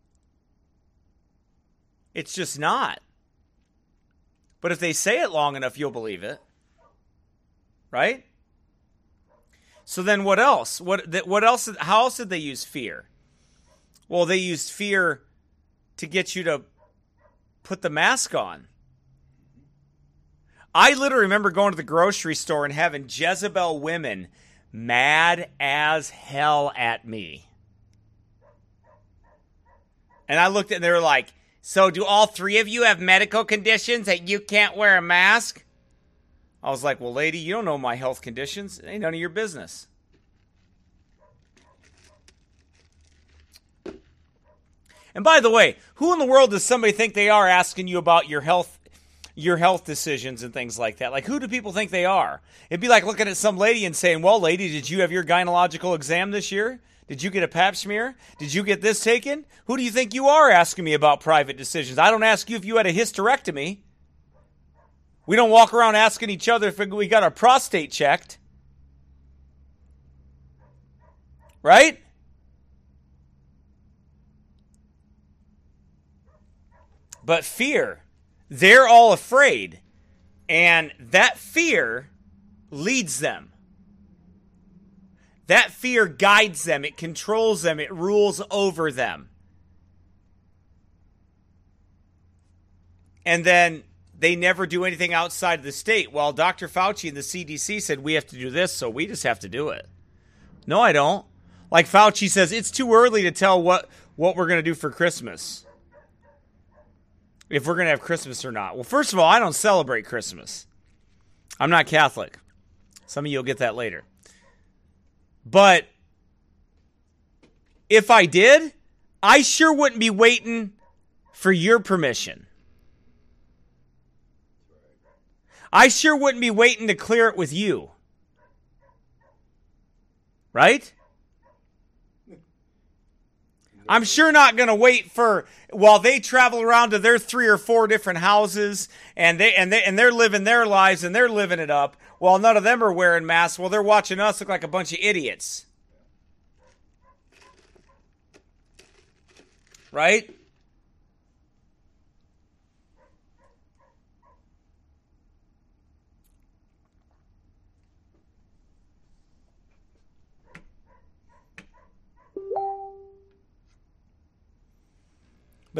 it's just not. But if they say it long enough, you'll believe it. Right? So then what else? What else? How else did they use fear? Well, they used fear to get you to put the mask on. I literally remember going to the grocery store and having Jezebel women mad as hell at me. And I looked at and they were like, so do all three of you have medical conditions that you can't wear a mask? I was like, well, lady, you don't know my health conditions. It ain't none of your business. And by the way, who in the world does somebody think they are asking you about your health decisions and things like that? Like, who do people think they are? It'd be like looking at some lady and saying, well, lady, did you have your gynecological exam this year? Did you get a pap smear? Did you get this taken? Who do you think you are asking me about private decisions? I don't ask you if you had a hysterectomy. We don't walk around asking each other if we got our prostate checked. Right? But fear, they're all afraid. And that fear leads them. That fear guides them. It controls them. It rules over them. And then they never do anything outside of the state. Well, Dr. Fauci and the CDC said we have to do this, so we just have to do it. No, I don't. Like Fauci says, it's too early to tell what we're going to do for Christmas. If we're going to have Christmas or not. Well, first of all, I don't celebrate Christmas. I'm not Catholic. Some of you will get that later. But if I did, I sure wouldn't be waiting for your permission. I sure wouldn't be waiting to clear it with you. Right? I'm sure not going to wait for while they travel around to their 3 or 4 different houses and they're living their lives and they're living it up while none of them are wearing masks. Well, they're watching us look like a bunch of idiots. Right?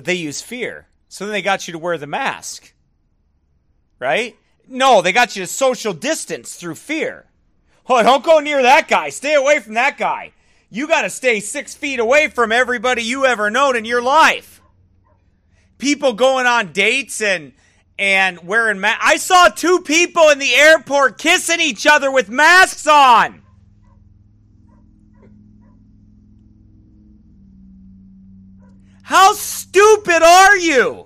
But they use fear. So then they got you to wear the mask. Right? No, they got you to social distance through fear. Oh, don't go near that guy. Stay away from that guy. You got to stay 6 feet away from everybody you ever known in your life. People going on dates and wearing masks. I saw 2 people in the airport kissing each other with masks on. How stupid are you?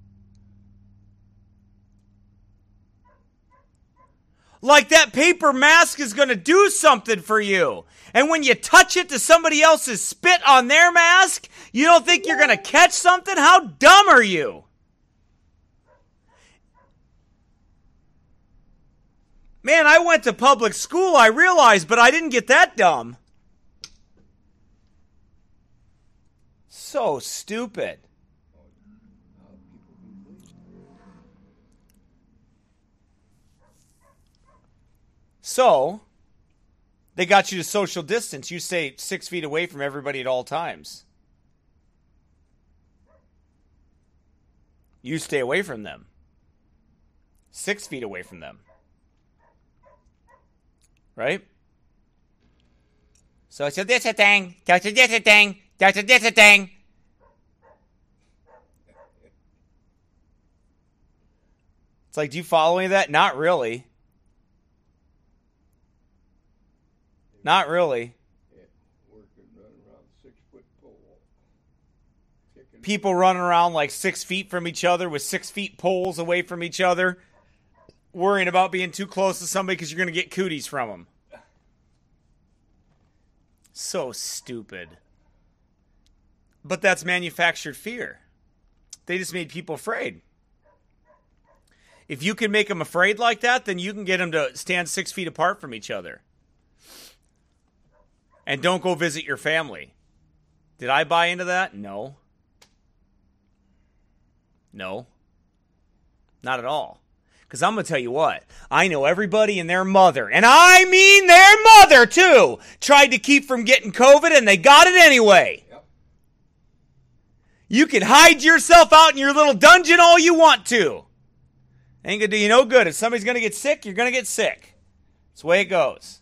Like that paper mask is going to do something for you. And when you touch it to somebody else's spit on their mask, you don't think you're going to catch something? How dumb are you? Man, I went to public school, I realized, but I didn't get that dumb. So stupid. So, they got you to social distance. You stay 6 feet away from everybody at all times. You stay away from them. 6 feet away from them. Right? Social distancing. Social distancing. Social distancing. It's like, do you follow any of that? Not really. Not really. People running around like 6 feet from each other with 6 feet poles away from each other, worrying about being too close to somebody because you're going to get cooties from them. So stupid. But that's manufactured fear. They just made people afraid. If you can make them afraid like that, then you can get them to stand 6 feet apart from each other. And don't go visit your family. Did I buy into that? No. No. Not at all. Because I'm going to tell you what. I know everybody and their mother, and I mean their mother too, tried to keep from getting COVID and they got it anyway. Yep. You can hide yourself out in your little dungeon all you want to. Ain't going to do you no good. If somebody's going to get sick, you're going to get sick. That's the way it goes.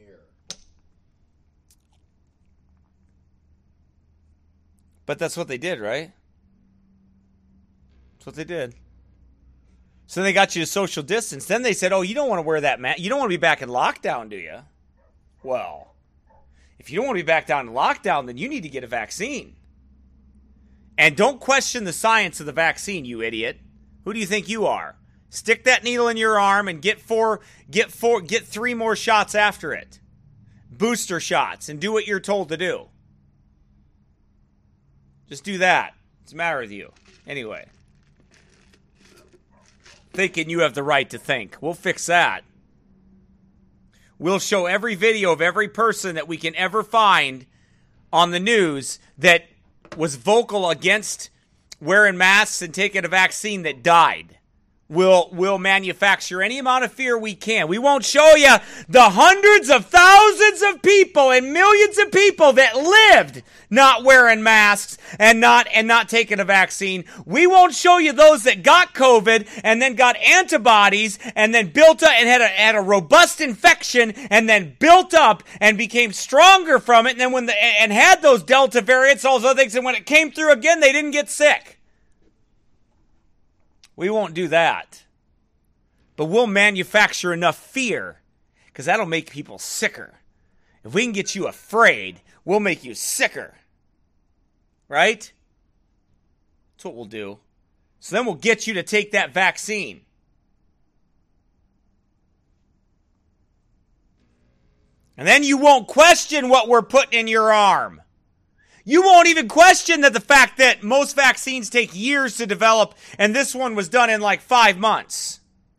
But that's what they did, right? That's what they did. So they got you to social distance. Then they said, oh, you don't want to wear that mask. You don't want to be back in lockdown, do you? Well, if you don't want to be back down in lockdown, then you need to get a vaccine. And don't question the science of the vaccine, you idiot. Who do you think you are? Stick that needle in your arm and get 3 more shots after it. Booster shots, and do what you're told to do. Just do that. What's the matter with you? Anyway. Thinking you have the right to think. We'll fix that. We'll show every video of every person that we can ever find on the news that was vocal against wearing masks and taking a vaccine that died. We'll manufacture any amount of fear we can. We won't show you the hundreds of thousands of people and millions of people that lived not wearing masks and not taking a vaccine. We won't show you those that got COVID and then got antibodies and then built up and had a robust infection and then built up and became stronger from it and then and had those Delta variants, all those other things, and when it came through again, they didn't get sick. We won't do that. But we'll manufacture enough fear because that'll make people sicker. If we can get you afraid, we'll make you sicker. Right? That's what we'll do. So then we'll get you to take that vaccine. And then you won't question what we're putting in your arm. You won't even question the fact that most vaccines take years to develop, and this one was done in like 5 months.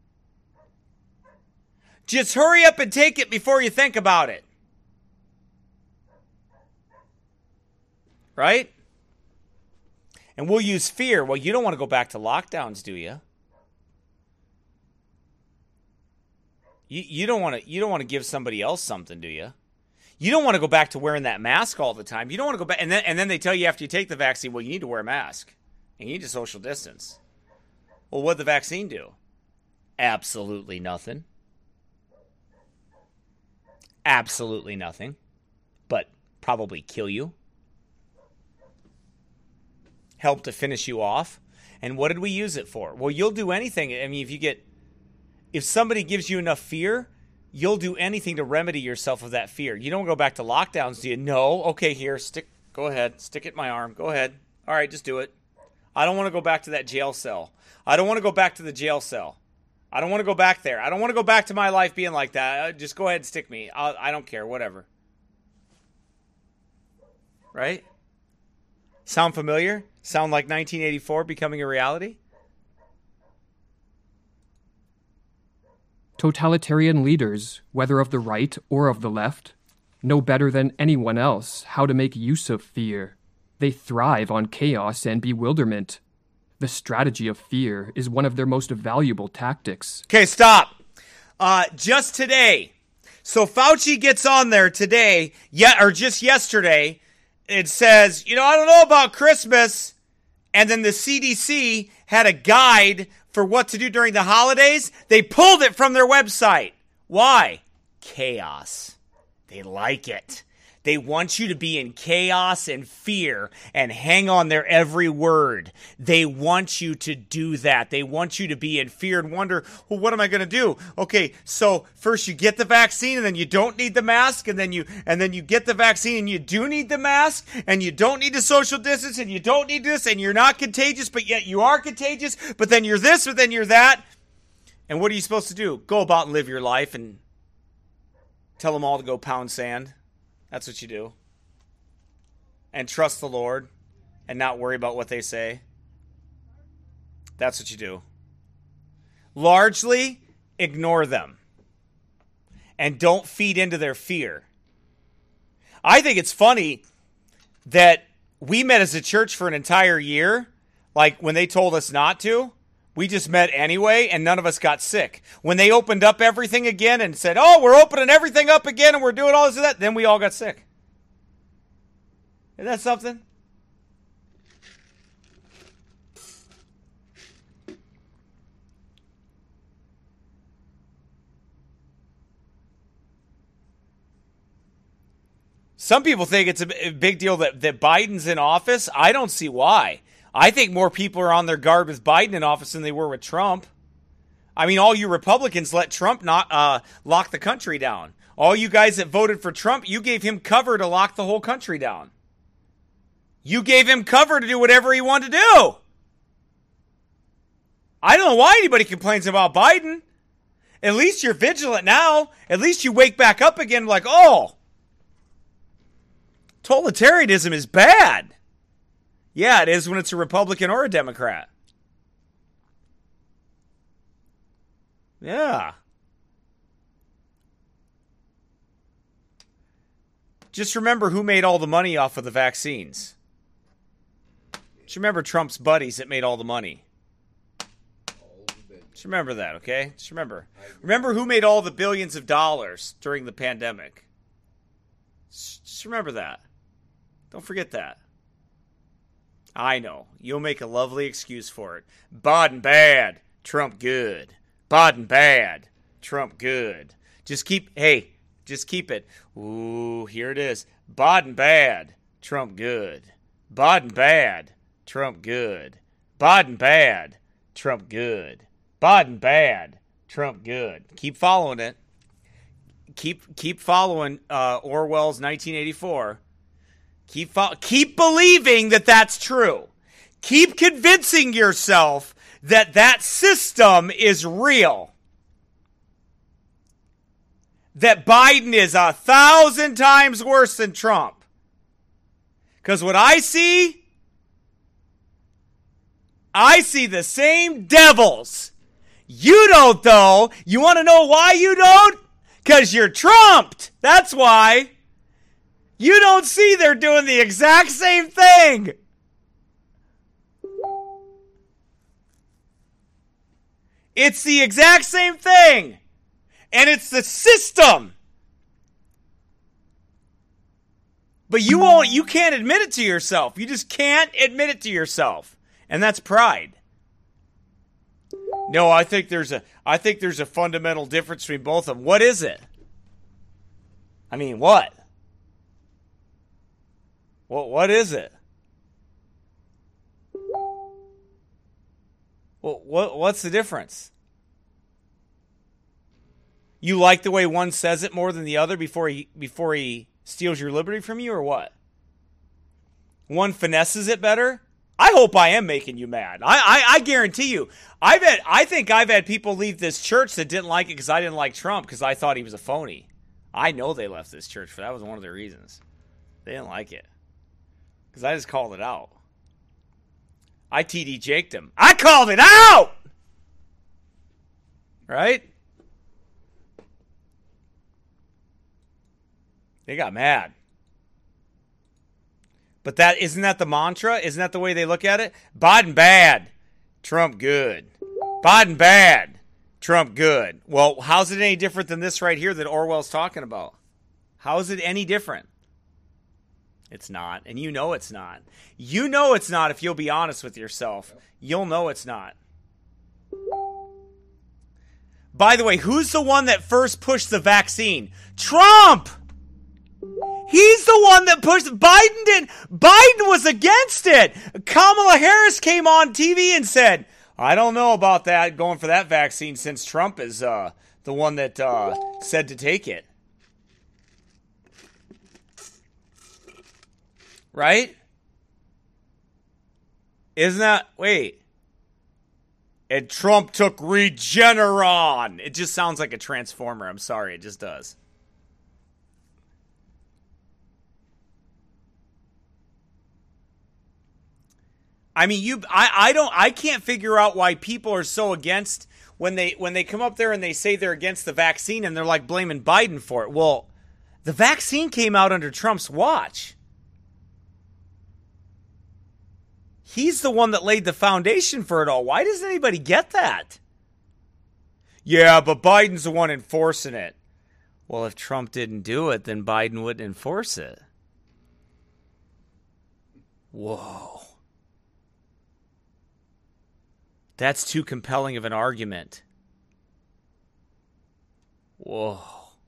Just hurry up and take it before you think about it. Right? And we'll use fear. Well, you don't want to go back to lockdowns, do you? You don't want to give somebody else something, do you? You don't want to go back to wearing that mask all the time. You don't want to go back. And then they tell you after you take the vaccine, well, you need to wear a mask. and you need to social distance. Well, what'd the vaccine do? Absolutely nothing. Absolutely nothing. But probably kill you. Help to finish you off. And what did we use it for? Well, you'll do anything. I mean, if somebody gives you enough fear, you'll do anything to remedy yourself of that fear. You don't go back to lockdowns, do you? No. Okay, here, go ahead. Stick it in my arm. Go ahead. All right, just do it. I don't want to go back to that jail cell. I don't want to go back to the jail cell. I don't want to go back there. I don't want to go back to my life being like that. Just go ahead and stick me. I don't care. Whatever. Right? Sound familiar? Sound like 1984 becoming a reality? Totalitarian leaders, whether of the right or of the left, know better than anyone else how to make use of fear. They thrive on chaos and bewilderment. The strategy of fear is one of their most valuable tactics. Okay, stop. Just today. So Fauci gets on there today, or just yesterday. It says, I don't know about Christmas. And then the CDC had a guide for what to do during the holidays. They pulled it from their website. Why? Chaos. They like it. They want you to be in chaos and fear and hang on their every word. They want you to do that. They want you to be in fear and wonder, well, what am I going to do? Okay, so first you get the vaccine and then you don't need the mask, and then you get the vaccine and you do need the mask, and you don't need to social distance, and you don't need this, and you're not contagious, but yet you are contagious, but then you're this, but then you're that. And what are you supposed to do? Go about and live your life and tell them all to go pound sand. That's what you do. And trust the Lord and not worry about what they say. That's what you do. Largely ignore them and don't feed into their fear. I think it's funny that we met as a church for an entire year. Like when they told us not to, we just met anyway, and none of us got sick. When they opened up everything again and said, oh, we're opening everything up again and we're doing all this and that, then we all got sick. Isn't that something? Some people think it's a big deal that Biden's in office. I don't see why. I think more people are on their guard with Biden in office than they were with Trump. I mean, all you Republicans let Trump not lock the country down. All you guys that voted for Trump, you gave him cover to lock the whole country down. You gave him cover to do whatever he wanted to do. I don't know why anybody complains about Biden. At least you're vigilant now. At least you wake back up again like, oh, totalitarianism is bad. Yeah, it is when it's a Republican or a Democrat. Yeah. Just remember who made all the money off of the vaccines. Just remember Trump's buddies that made all the money. Just remember that, okay? Just remember. Remember who made all the billions of dollars during the pandemic. Just remember that. Don't forget that. I know. You'll make a lovely excuse for it. Biden bad, Trump good. Biden bad, Trump good. Just keep it. Ooh, here it is. Biden bad, Trump good. Biden bad, Trump good. Biden bad, Trump good. Biden bad, Trump good. Keep following it. Keep following Orwell's 1984. Keep believing that that's true. Keep convincing yourself that that system is real. That Biden is 1,000 times worse than Trump. Because what I see the same devils. You don't, though. You want to know why you don't? Because you're trumped. That's why. You don't see they're doing the exact same thing. It's the exact same thing. And it's the system. But you can't admit it to yourself. You just can't admit it to yourself. And that's pride. No, I think there's a fundamental difference between both of them. What is it? I mean, what? What is it? Well, what's the difference? You like the way one says it more than the other before he steals your liberty from you, or what? One finesses it better? I hope I am making you mad. I guarantee you. I think I've had people leave this church that didn't like it because I didn't like Trump because I thought he was a phony. I know they left this church for that was one of their reasons. They didn't like it because I just called it out. I TD Jaked him. I called it out! Right? They got mad. But isn't that the mantra? Isn't that the way they look at it? Biden bad, Trump good. Biden bad, Trump good. Well, how's it any different than this right here that Orwell's talking about? How is it any different? It's not, and you know it's not. You know it's not if you'll be honest with yourself. You'll know it's not. By the way, who's the one that first pushed the vaccine? Trump! He's the one that pushed. Biden did. Biden was against it. Kamala Harris came on TV and said, I don't know about that, going for that vaccine since Trump is the one that said to take it. Right? Isn't that, wait. And Trump took Regeneron. It just sounds like a transformer. I'm sorry, it just does. I mean, I can't figure out why people are so against when they come up there and they say they're against the vaccine and they're like blaming Biden for it. Well, the vaccine came out under Trump's watch. He's the one that laid the foundation for it all. Why doesn't anybody get that? Yeah, but Biden's the one enforcing it. Well, if Trump didn't do it, then Biden wouldn't enforce it. Whoa. That's too compelling of an argument. Whoa.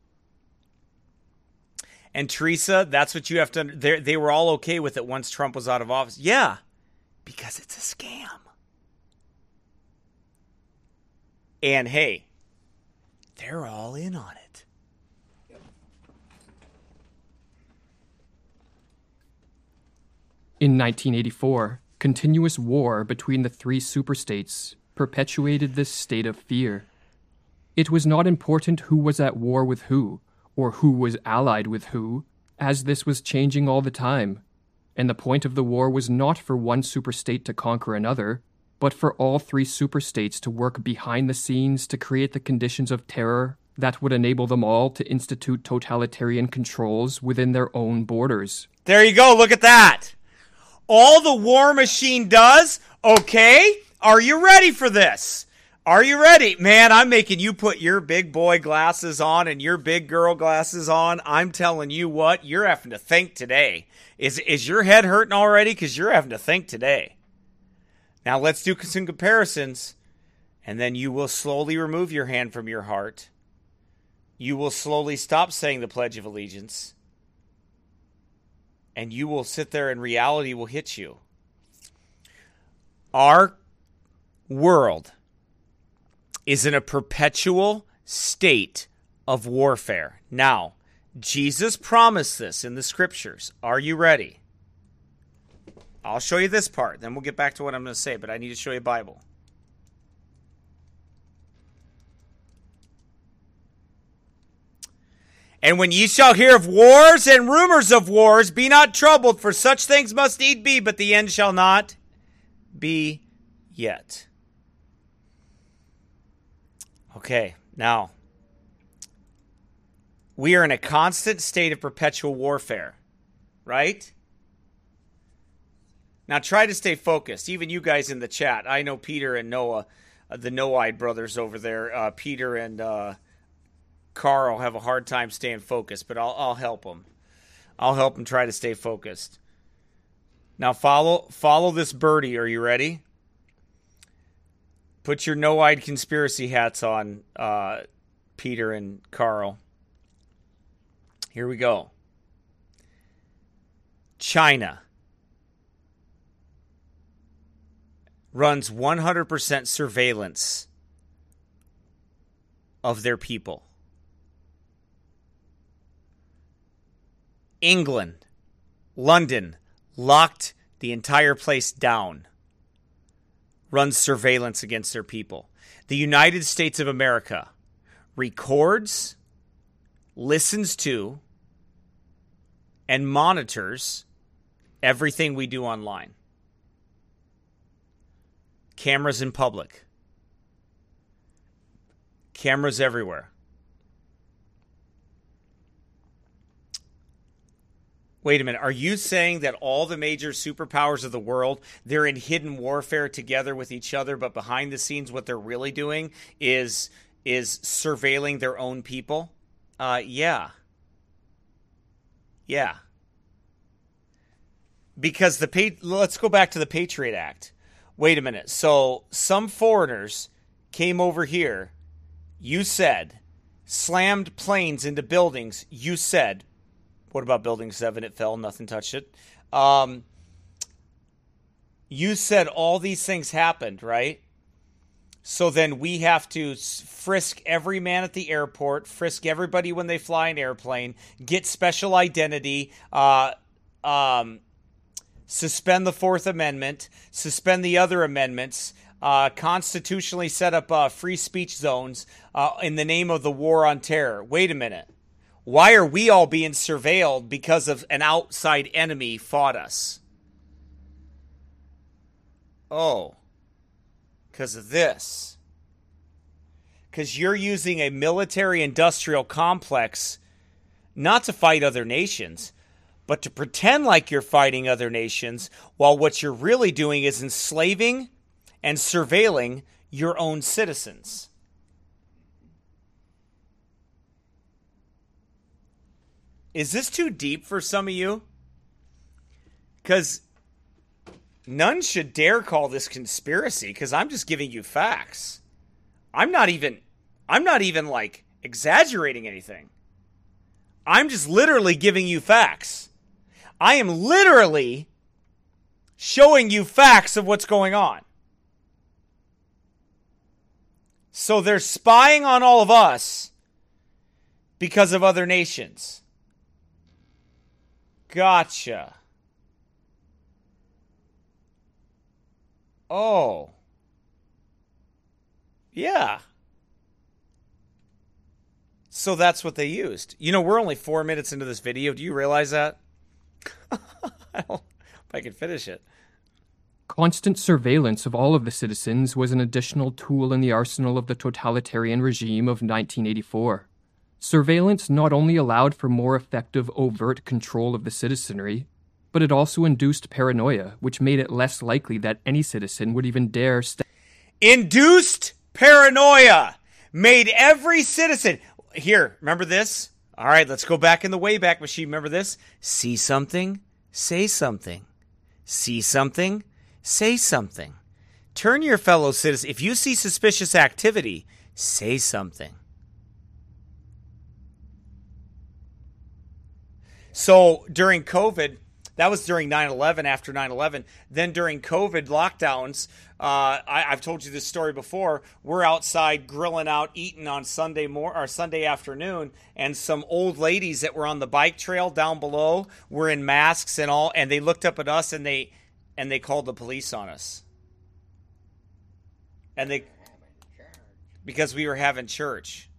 And Teresa, that's what you have to... They were all okay with it once Trump was out of office. Yeah, because it's a scam. And hey, they're all in on it. In 1984, continuous war between the three superstates perpetuated this state of fear. It was not important who was at war with who, or who was allied with who, as this was changing all the time. And the point of the war was not for one superstate to conquer another, but for all three superstates to work behind the scenes to create the conditions of terror that would enable them all to institute totalitarian controls within their own borders. There you go, look at that! All the war machine does, okay, are you ready for this? Are you ready? Man, I'm making you put your big boy glasses on and your big girl glasses on. I'm telling you what, you're having to think today. Is your head hurting already? Because you're having to think today. Now let's do some comparisons, and then you will slowly remove your hand from your heart. You will slowly stop saying the Pledge of Allegiance. And you will sit there and reality will hit you. Our world is in a perpetual state of warfare. Now, Jesus promised this in the scriptures. Are you ready? I'll show you this part, then we'll get back to what I'm going to say, but I need to show you Bible. And when ye shall hear of wars and rumors of wars, be not troubled, for such things must need be, but the end shall not be yet. Okay, now, we are in a constant state of perpetual warfare, right? Now try to stay focused, even you guys in the chat. I know Peter and Noah, the Noahide brothers over there, Peter and Carl have a hard time staying focused, but I'll help them. I'll help them try to stay focused. Now follow this birdie. Are you ready? Put your no-eyed conspiracy hats on, Peter and Carl. Here we go. China runs 100% surveillance of their people. England, London, locked the entire place down, runs surveillance against their people. The United States of America records, listens to, and monitors everything we do online. Cameras in public. Cameras everywhere. Wait a minute. Are you saying that all the major superpowers of the world, they're in hidden warfare together with each other, but behind the scenes what they're really doing is surveilling their own people? Yeah. Yeah. Because let's go back to the Patriot Act. Wait a minute. So some foreigners came over here, you said, slammed planes into buildings, you said. What about Building 7? It fell, nothing touched it. You said all these things happened, right? So then we have to frisk every man at the airport, frisk everybody when they fly an airplane, get special identity, suspend the Fourth Amendment, suspend the other amendments, constitutionally set up free speech zones in the name of the war on terror. Wait a minute. Why are we all being surveilled because of an outside enemy fought us? Oh, because of this. Because you're using a military-industrial complex not to fight other nations, but to pretend like you're fighting other nations, while what you're really doing is enslaving and surveilling your own citizens. Is this too deep for some of you? Because none should dare call this conspiracy, because I'm just giving you facts. I'm not even like exaggerating anything. I'm just literally giving you facts. I am literally showing you facts of what's going on. So they're spying on all of us because of other nations. Gotcha. Oh. Yeah. So that's what they used. You know, we're only 4 minutes into this video. Do you realize that? I don't know if I can finish it. Constant surveillance of all of the citizens was an additional tool in the arsenal of the totalitarian regime of 1984. Surveillance not only allowed for more effective overt control of the citizenry, but it also induced paranoia, which made it less likely that any citizen would even dare Induced paranoia made every citizen... Here, remember this? All right, let's go back in the Wayback Machine. Remember this? See something, say something. See something, say something. Turn your fellow citizens... If you see suspicious activity, say something. So during COVID, that was during 9/11, after 9/11. Then during COVID lockdowns, I've told you this story before. We're outside grilling out, eating on Sunday afternoon, and some old ladies that were on the bike trail down below were in masks and all, and they looked up at us and they called the police on us. And because we were having church.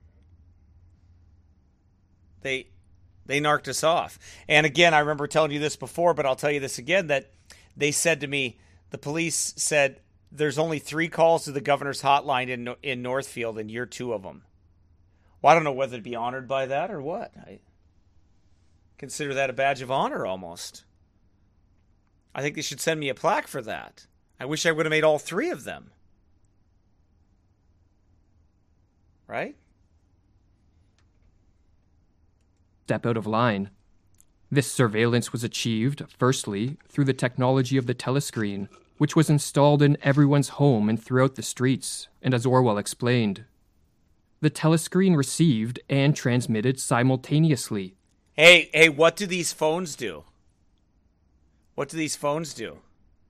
They narked us off. And again, I remember telling you this before, but I'll tell you this again, that they said to me, the police said, there's only 3 calls to the governor's hotline in Northfield, and you're 2 of them. Well, I don't know whether to be honored by that or what. I consider that a badge of honor almost. I think they should send me a plaque for that. I wish I would have made all 3 of them. Right? step out of line. This surveillance was achieved, firstly, through the technology of the telescreen, which was installed in everyone's home and throughout the streets, and as Orwell explained. The telescreen received and transmitted simultaneously. Hey, what do these phones do? What do these phones do?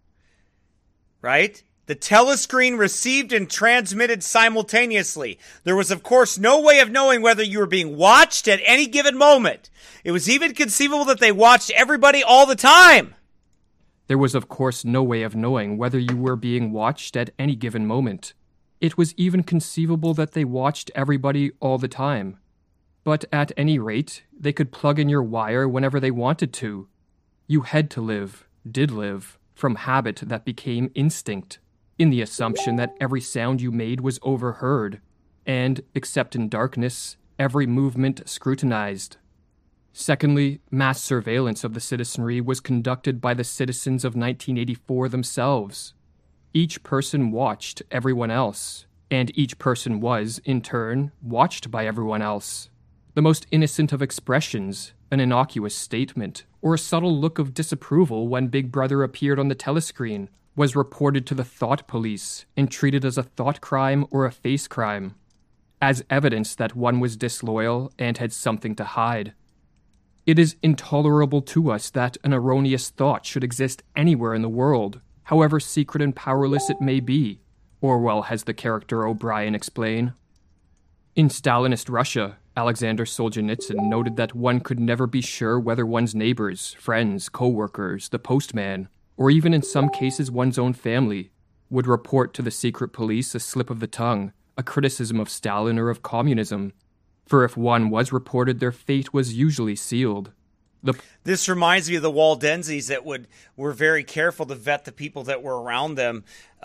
Right? The telescreen received and transmitted simultaneously. There was, of course, no way of knowing whether you were being watched at any given moment. It was even conceivable that they watched everybody all the time. There was, of course, no way of knowing whether you were being watched at any given moment. It was even conceivable that they watched everybody all the time. But at any rate, they could plug in your wire whenever they wanted to. You had to live, did live, from habit that became instinct, in the assumption that every sound you made was overheard, and, except in darkness, every movement scrutinized. Secondly, mass surveillance of the citizenry was conducted by the citizens of 1984 themselves. Each person watched everyone else, and each person was, in turn, watched by everyone else. The most innocent of expressions, an innocuous statement, or a subtle look of disapproval when Big Brother appeared on the telescreen, was reported to the thought police and treated as a thought crime or a face crime, as evidence that one was disloyal and had something to hide. It is intolerable to us that an erroneous thought should exist anywhere in the world, however secret and powerless it may be, Orwell has the character O'Brien explain. In Stalinist Russia, Alexander Solzhenitsyn noted that one could never be sure whether one's neighbors, friends, co-workers, the postman, or even in some cases one's own family, would report to the secret police a slip of the tongue, a criticism of Stalin or of communism. For if one was reported, their fate was usually sealed. This reminds me of the Waldenses that were very careful to vet the people that were around them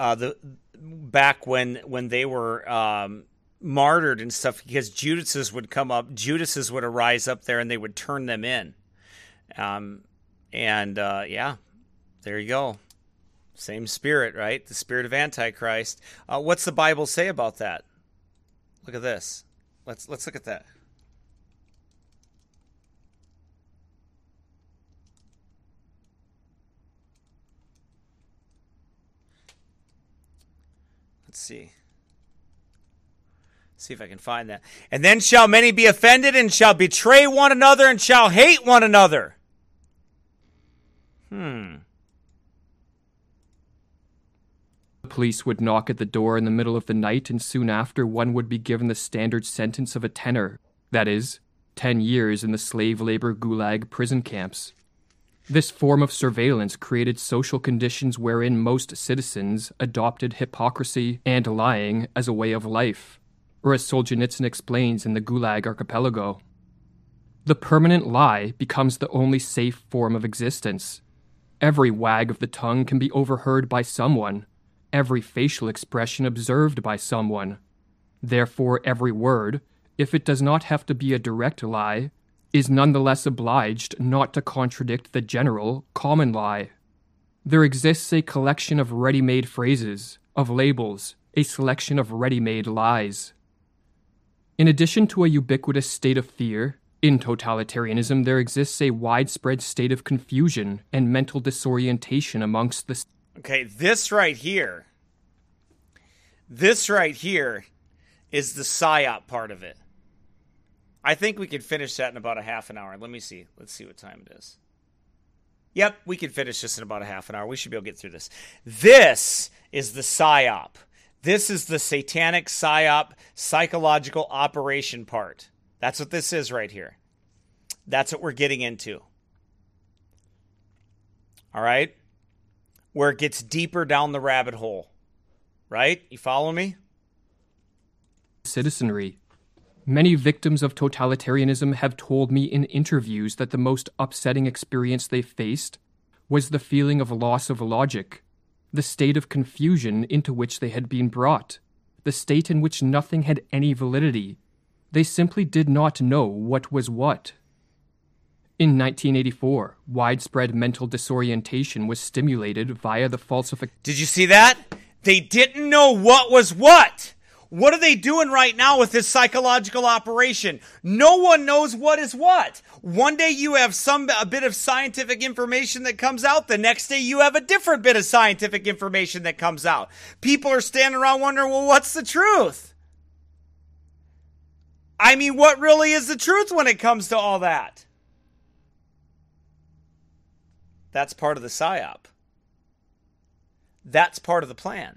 back when they were martyred and stuff, because Judases would come up, Judases would arise up there and they would turn them in. Yeah, there you go. Same spirit, right? The spirit of Antichrist. What's the Bible say about that? Look at this. Let's look at that. Let's see. See if I can find that. And then shall many be offended, and shall betray one another, and shall hate one another. The police would knock at the door in the middle of the night, and soon after one would be given the standard sentence of a tenor, that is, 10 years in the slave labor gulag prison camps. This form of surveillance created social conditions wherein most citizens adopted hypocrisy and lying as a way of life, or as Solzhenitsyn explains in the Gulag Archipelago. The permanent lie becomes the only safe form of existence. Every wag of the tongue can be overheard by someone, every facial expression observed by someone. Therefore, every word, if it does not have to be a direct lie, is nonetheless obliged not to contradict the general, common lie. There exists a collection of ready-made phrases, of labels, a selection of ready-made lies. In addition to a ubiquitous state of fear, in totalitarianism there exists a widespread state of confusion and mental disorientation amongst the... Okay, this right here is the PSYOP part of it. I think we can finish that in about a half an hour. Let me see. Let's see what time it is. Yep, we can finish this in about a half an hour. We should be able to get through this. This is the PSYOP. This is the satanic PSYOP psychological operation part. That's what this is right here. That's what we're getting into. All right? Where it gets deeper down the rabbit hole. Right? You follow me? Citizenry. Many victims of totalitarianism have told me in interviews that the most upsetting experience they faced was the feeling of loss of logic, the state of confusion into which they had been brought, the state in which nothing had any validity. They simply did not know what was what. In 1984, widespread mental disorientation was stimulated via the falsification. Did you see that? They didn't know what was what. What are they doing right now with this psychological operation? No one knows what is what. One day you have a bit of scientific information that comes out. The next day you have a different bit of scientific information that comes out. People are standing around wondering, well, what's the truth? I mean, what really is the truth when it comes to all that? That's part of the PSYOP. That's part of the plan.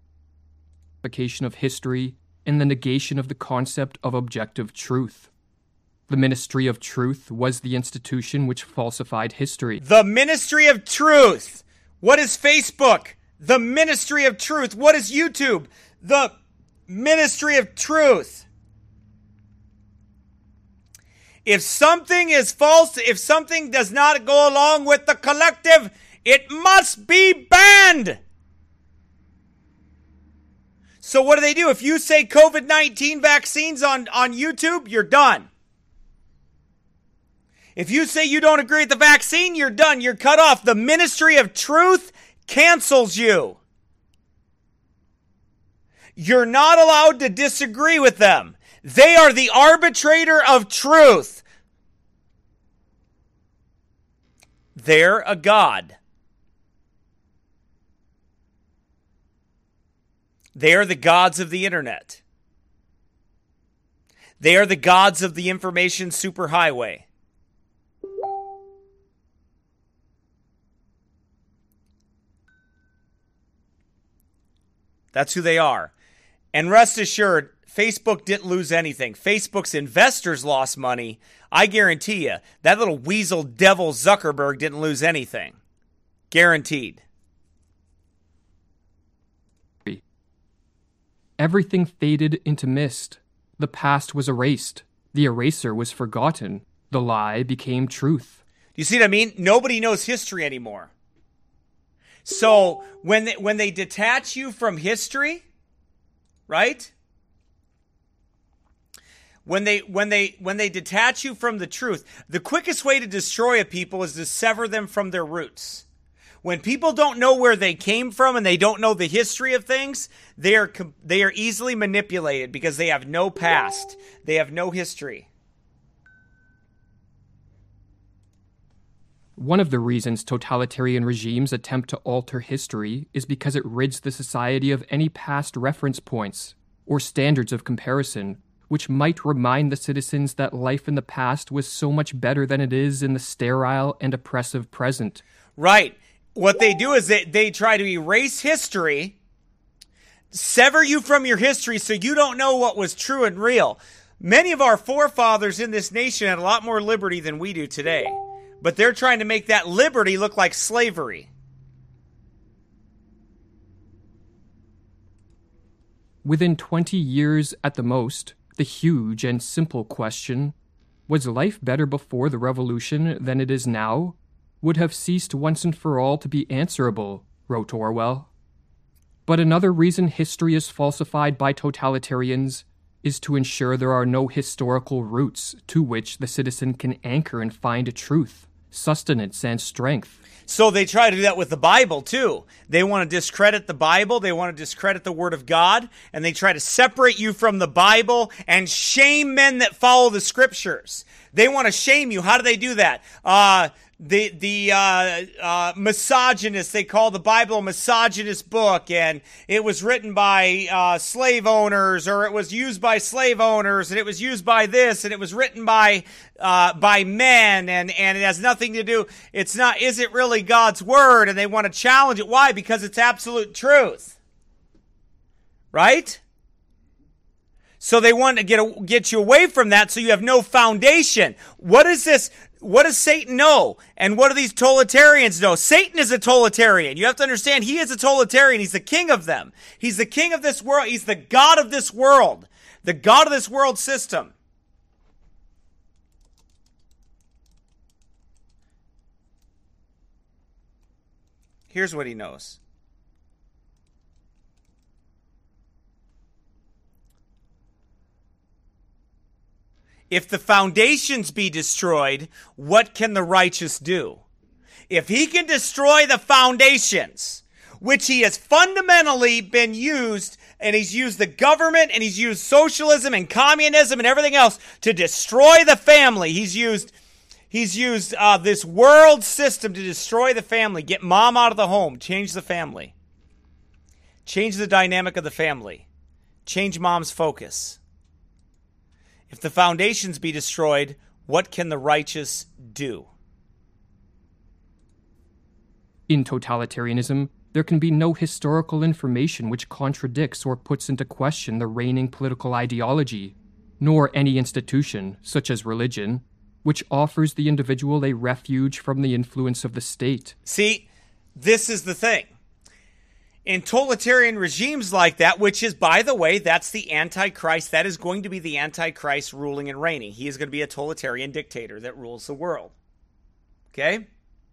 Of history and the negation of the concept of objective truth. The Ministry of Truth was the institution which falsified history. The Ministry of Truth. What is Facebook? The Ministry of Truth. What is YouTube? The Ministry of Truth. If something is false, if something does not go along with the collective, it must be banned. So what do? If you say COVID-19 vaccines on YouTube, you're done. If you say you don't agree with the vaccine, you're done. You're cut off. The Ministry of Truth cancels you. You're not allowed to disagree with them. They are the arbitrator of truth. They're a god. They are the gods of the internet. They are the gods of the information superhighway. That's who they are. And rest assured, Facebook didn't lose anything. Facebook's investors lost money. I guarantee you, that little weasel devil Zuckerberg didn't lose anything. Guaranteed. Everything faded into mist. The past was erased. The eraser was forgotten. The lie became truth. Do you see what I mean? Nobody knows history anymore. So when they detach you from history, right? When they detach you from the truth, the quickest way to destroy a people is to sever them from their roots. When people don't know where they came from and they don't know the history of things, they are easily manipulated because they have no past. They have no history. One of the reasons totalitarian regimes attempt to alter history is because it rids the society of any past reference points or standards of comparison, which might remind the citizens that life in the past was so much better than it is in the sterile and oppressive present. Right. What they do is they try to erase history, sever you from your history so you don't know what was true and real. Many of our forefathers in this nation had a lot more liberty than we do today, but they're trying to make that liberty look like slavery. Within 20 years at the most, the huge and simple question, was life better before the revolution than it is now, would have ceased once and for all to be answerable, wrote Orwell. But another reason history is falsified by totalitarians is to ensure there are no historical roots to which the citizen can anchor and find a truth, sustenance, and strength. So they try to do that with the Bible, too. They want to discredit the Bible. They want to discredit the Word of God. And they try to separate you from the Bible and shame men that follow the Scriptures. They want to shame you. How do they do that? The misogynists, they call the Bible a misogynist book, and it was written by slave owners, or it was used by slave owners, and it was used by this, and it was written by men, and it has nothing to do, is it really God's word? And they want to challenge it. Why? Because it's absolute truth. Right? So they want to get you away from that so you have no foundation. What is this? What does Satan know? And what do these totalitarians know? Satan is a totalitarian. You have to understand, he is a totalitarian. He's the king of them. He's the king of this world. He's the god of this world. The god of this world system. Here's what he knows. If the foundations be destroyed, what can the righteous do? If he can destroy the foundations, which he has fundamentally been used and he's used the government, and he's used socialism and communism and everything else to destroy the family. He's used this world system to destroy the family, get mom out of the home, change the family, change the dynamic of the family, change mom's focus. If the foundations be destroyed, what can the righteous do? In totalitarianism, there can be no historical information which contradicts or puts into question the reigning political ideology, nor any institution, such as religion, which offers the individual a refuge from the influence of the state. See, this is the thing. In totalitarian regimes like that, which is, by the way, that's the Antichrist. That is going to be the Antichrist ruling and reigning. He is going to be a totalitarian dictator that rules the world. Okay?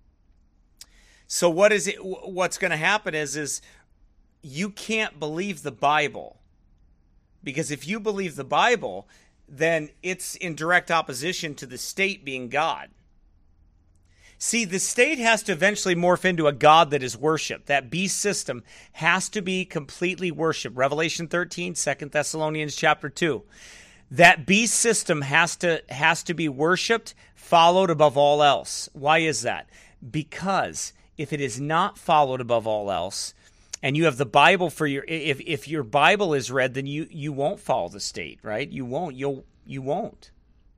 So what's going to happen is you can't believe the Bible. Because if you believe the Bible, then it's in direct opposition to the state being God. See, the state has to eventually morph into a God that is worshipped. That beast system has to be completely worshipped. Revelation 13, 2 Thessalonians chapter 2. That beast system has to be worshipped, followed above all else. Why is that? Because if it is not followed above all else, and you have the Bible for if your Bible is read, then you won't follow the state, right? You won't. You won't.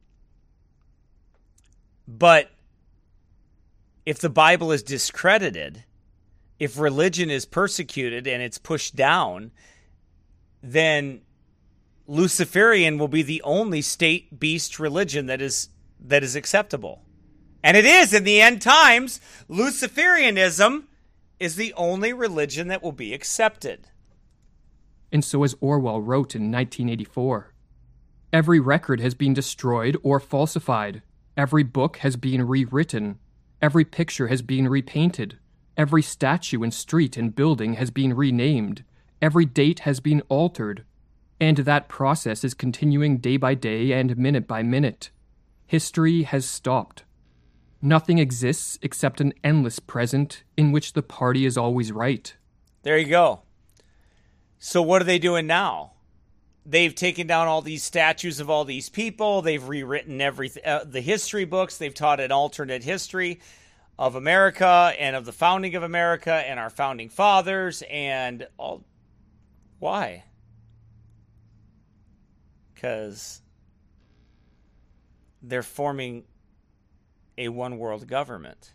But if the Bible is discredited, if religion is persecuted and it's pushed down, then Luciferian will be the only state beast religion that is acceptable. And it is in the end times. Luciferianism is the only religion that will be accepted. And so as Orwell wrote in 1984, every record has been destroyed or falsified. Every book has been rewritten. Every picture has been repainted. Every statue and street and building has been renamed. Every date has been altered. And that process is continuing day by day and minute by minute. History has stopped. Nothing exists except an endless present in which the party is always right. There you go. So what are they doing now? They've taken down all these statues of all these people. They've rewritten the history books. They've taught an alternate history of America and of the founding of America and our founding fathers and all. Why? Because they're forming a one-world government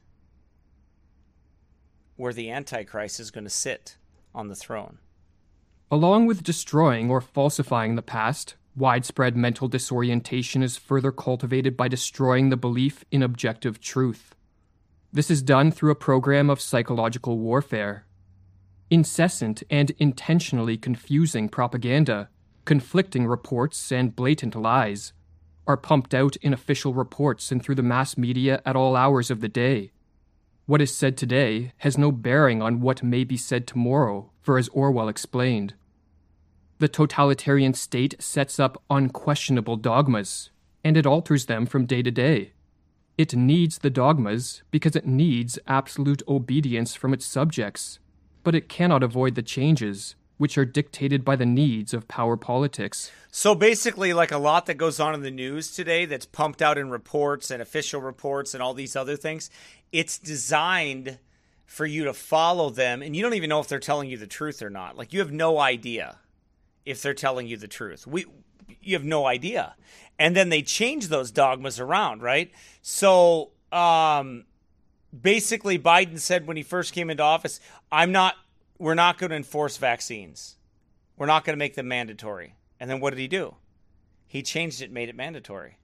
where the Antichrist is going to sit on the throne. Along with destroying or falsifying the past, widespread mental disorientation is further cultivated by destroying the belief in objective truth. This is done through a program of psychological warfare. Incessant and intentionally confusing propaganda, conflicting reports, and blatant lies are pumped out in official reports and through the mass media at all hours of the day. What is said today has no bearing on what may be said tomorrow, for as Orwell explained, the totalitarian state sets up unquestionable dogmas, and it alters them from day to day. It needs the dogmas because it needs absolute obedience from its subjects, but it cannot avoid the changes which are dictated by the needs of power politics. So basically, like a lot that goes on in the news today that's pumped out in reports and official reports and all these other things, it's designed for you to follow them, and you don't even know if they're telling you the truth or not. Like, you have no idea if they're telling you the truth. You have no idea. And then they change those dogmas around, right? So basically, Biden said when he first came into office, we're not going to enforce vaccines. We're not going to make them mandatory. And then what did he do? He changed it, made it mandatory.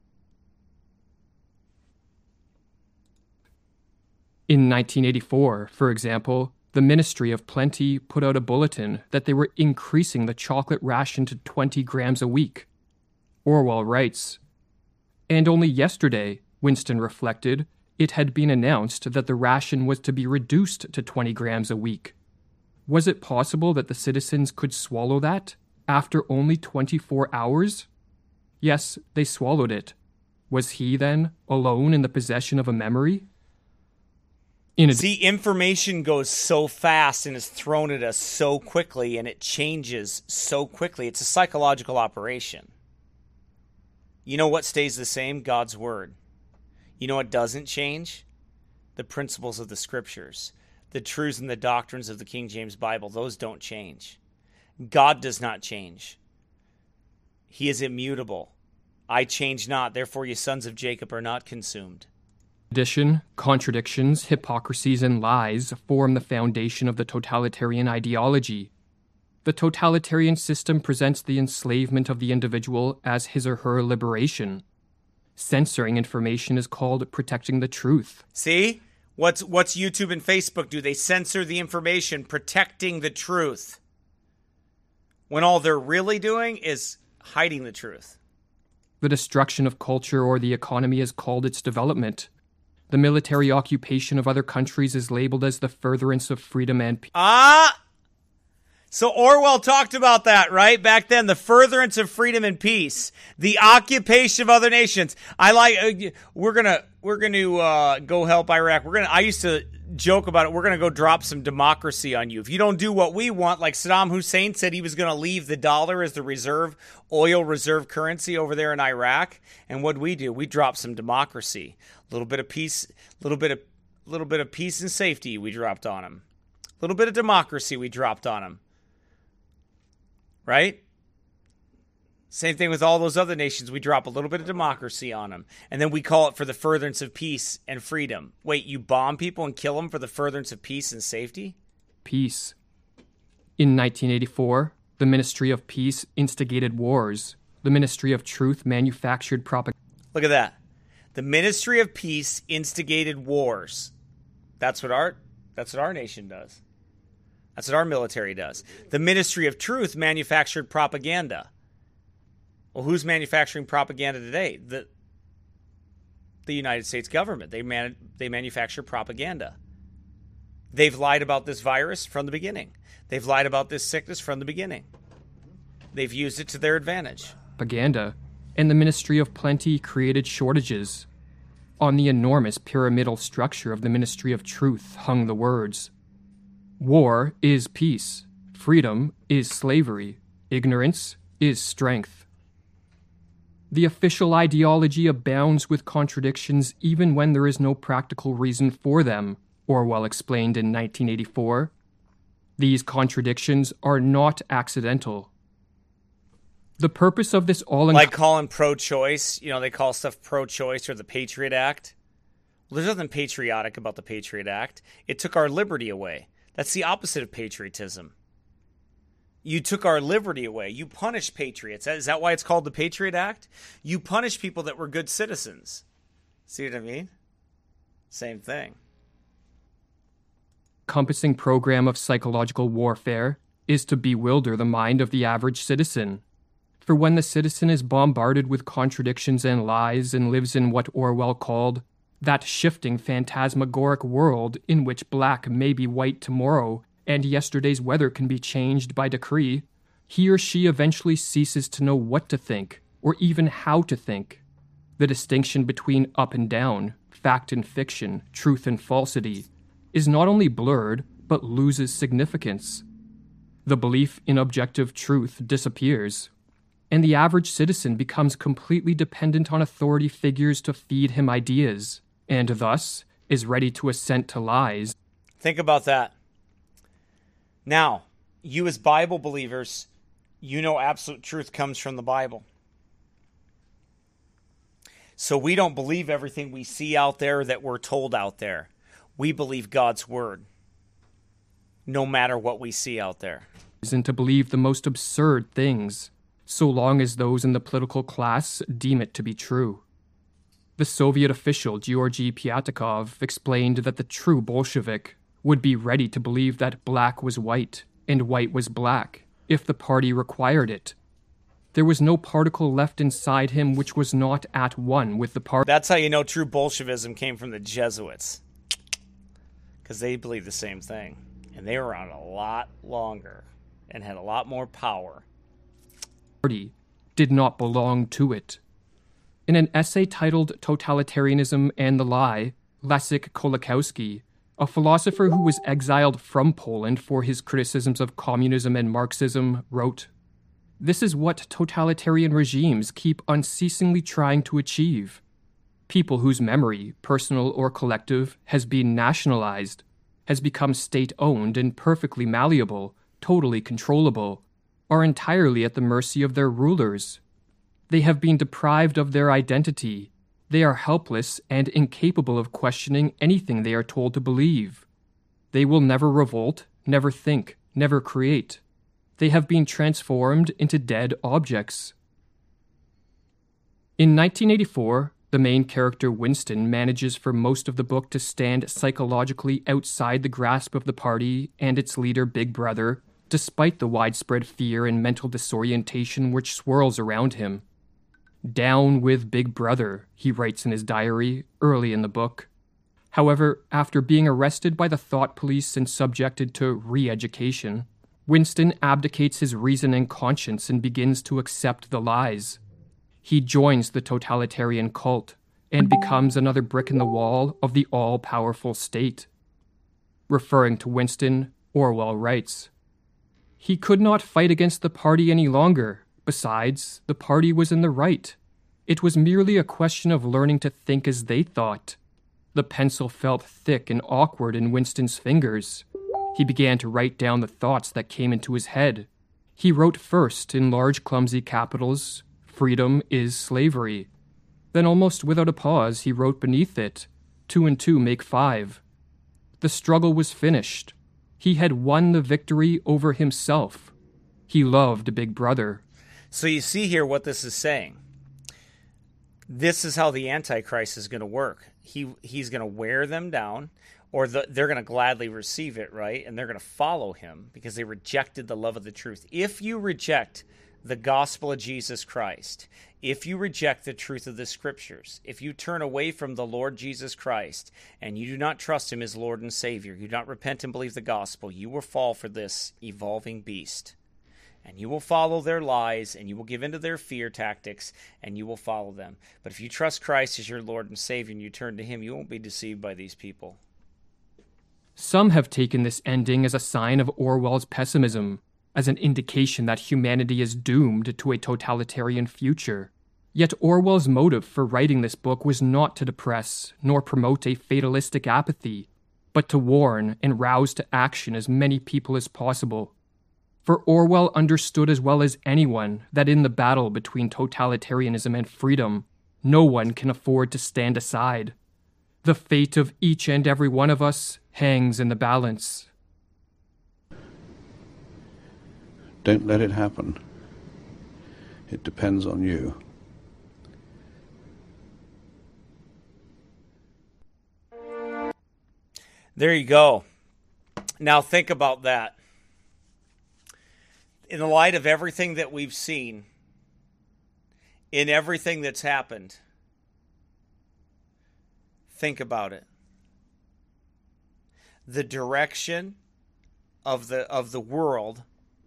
In 1984, for example, the Ministry of Plenty put out a bulletin that they were increasing the chocolate ration to 20 grams a week. Orwell writes, and only yesterday, Winston reflected, it had been announced that the ration was to be reduced to 20 grams a week. Was it possible that the citizens could swallow that after only 24 hours? Yes, they swallowed it. Was he, then, alone in the possession of a memory? See, information goes so fast and is thrown at us so quickly, and it changes so quickly. It's a psychological operation. You know what stays the same? God's word. You know what doesn't change? The principles of the scriptures. The truths and the doctrines of the King James Bible. Those don't change. God does not change. He is immutable. I change not, therefore ye sons of Jacob are not consumed. Addition, contradictions, hypocrisies, and lies form the foundation of the totalitarian ideology. The totalitarian system presents the enslavement of the individual as his or her liberation. Censoring information is called protecting the truth. See? What's YouTube and Facebook do? They censor the information, protecting the truth. When all they're really doing is hiding the truth. The destruction of culture or the economy is called its development. The military occupation of other countries is labeled as the furtherance of freedom and peace. So Orwell talked about that, right? Back then, the furtherance of freedom and peace, the occupation of other nations. We're gonna go help Iraq. I used to joke about it. We're gonna go drop some democracy on you if you don't do what we want. Like Saddam Hussein said, he was gonna leave the dollar as the oil reserve currency over there in Iraq. And what do? We drop some democracy, a little bit of peace, little bit of peace and safety. We dropped on him. A little bit of democracy. We dropped on him. Right? Same thing with all those other nations. We drop a little bit of democracy on them. And then we call it for the furtherance of peace and freedom. Wait, you bomb people and kill them for the furtherance of peace and safety? Peace. In 1984, the Ministry of Peace instigated wars. The Ministry of Truth manufactured propaganda. Look at that. The Ministry of Peace instigated wars. That's what our nation does. That's what our military does. The Ministry of Truth manufactured propaganda. Well, who's manufacturing propaganda today? The United States government. They manufacture propaganda. They've lied about this virus from the beginning. They've lied about this sickness from the beginning. They've used it to their advantage. Propaganda. And the Ministry of Plenty created shortages. On the enormous pyramidal structure of the Ministry of Truth hung the words: war is peace. Freedom is slavery. Ignorance is strength. The official ideology abounds with contradictions even when there is no practical reason for them, Orwell explained in 1984. These contradictions are not accidental. The purpose of this like calling pro-choice, they call stuff pro-choice or the Patriot Act. Well, there's nothing patriotic about the Patriot Act. It took our liberty away. That's the opposite of patriotism. You took our liberty away. You punished patriots. Is that why it's called the Patriot Act? You punish people that were good citizens. See what I mean? Same thing. Encompassing program of psychological warfare is to bewilder the mind of the average citizen. For when the citizen is bombarded with contradictions and lies and lives in what Orwell called that shifting phantasmagoric world in which black may be white tomorrow and yesterday's weather can be changed by decree, he or she eventually ceases to know what to think or even how to think. The distinction between up and down, fact and fiction, truth and falsity, is not only blurred but loses significance. The belief in objective truth disappears, and the average citizen becomes completely dependent on authority figures to feed him ideas, and thus is ready to assent to lies. Think about that. Now, you as Bible believers, you know absolute truth comes from the Bible. So we don't believe everything we see out there that we're told out there. We believe God's word, no matter what we see out there. And to believe the most absurd things, so long as those in the political class deem it to be true. The Soviet official Georgy Pyatakov explained that the true Bolshevik would be ready to believe that black was white and white was black if the party required it. There was no particle left inside him which was not at one with the party. That's how you know true Bolshevism came from the Jesuits, because they believed the same thing, and they were around a lot longer and had a lot more power. Party did not belong to it. In an essay titled Totalitarianism and the Lie, Leszek Kolakowski, a philosopher who was exiled from Poland for his criticisms of communism and Marxism, wrote, "This is what totalitarian regimes keep unceasingly trying to achieve. People whose memory, personal or collective, has been nationalized, has become state-owned and perfectly malleable, totally controllable, are entirely at the mercy of their rulers. They have been deprived of their identity. They are helpless and incapable of questioning anything they are told to believe. They will never revolt, never think, never create. They have been transformed into dead objects." In 1984, the main character Winston manages for most of the book to stand psychologically outside the grasp of the party and its leader Big Brother, despite the widespread fear and mental disorientation which swirls around him. "Down with Big Brother," he writes in his diary early in the book. However, after being arrested by the thought police and subjected to re-education, Winston abdicates his reason and conscience and begins to accept the lies. He joins the totalitarian cult and becomes another brick in the wall of the all-powerful state. Referring to Winston, Orwell writes, "He could not fight against the party any longer. Besides, the party was in the right. It was merely a question of learning to think as they thought. The pencil felt thick and awkward in Winston's fingers. He began to write down the thoughts that came into his head. He wrote first in large clumsy capitals, 'Freedom is slavery.' Then almost without a pause he wrote beneath it, 2 and 2 make 5. The struggle was finished. He had won the victory over himself. He loved Big Brother." So you see here what this is saying. This is how the Antichrist is going to work. He's going to wear them down, or they're going to gladly receive it, right? And they're going to follow him because they rejected the love of the truth. If you reject the gospel of Jesus Christ, if you reject the truth of the scriptures, if you turn away from the Lord Jesus Christ and you do not trust him as Lord and Savior, you do not repent and believe the gospel, you will fall for this evolving beast. And you will follow their lies, and you will give into their fear tactics, and you will follow them. But if you trust Christ as your Lord and Savior and you turn to him, you won't be deceived by these people. Some have taken this ending as a sign of Orwell's pessimism, as an indication that humanity is doomed to a totalitarian future. Yet Orwell's motive for writing this book was not to depress, nor promote a fatalistic apathy, but to warn and rouse to action as many people as possible. For Orwell understood as well as anyone that in the battle between totalitarianism and freedom, no one can afford to stand aside. The fate of each and every one of us hangs in the balance. Don't let it happen. It depends on you. There you go. Now think about that. In the light of everything that we've seen, in everything that's happened, think about it. The direction of the world,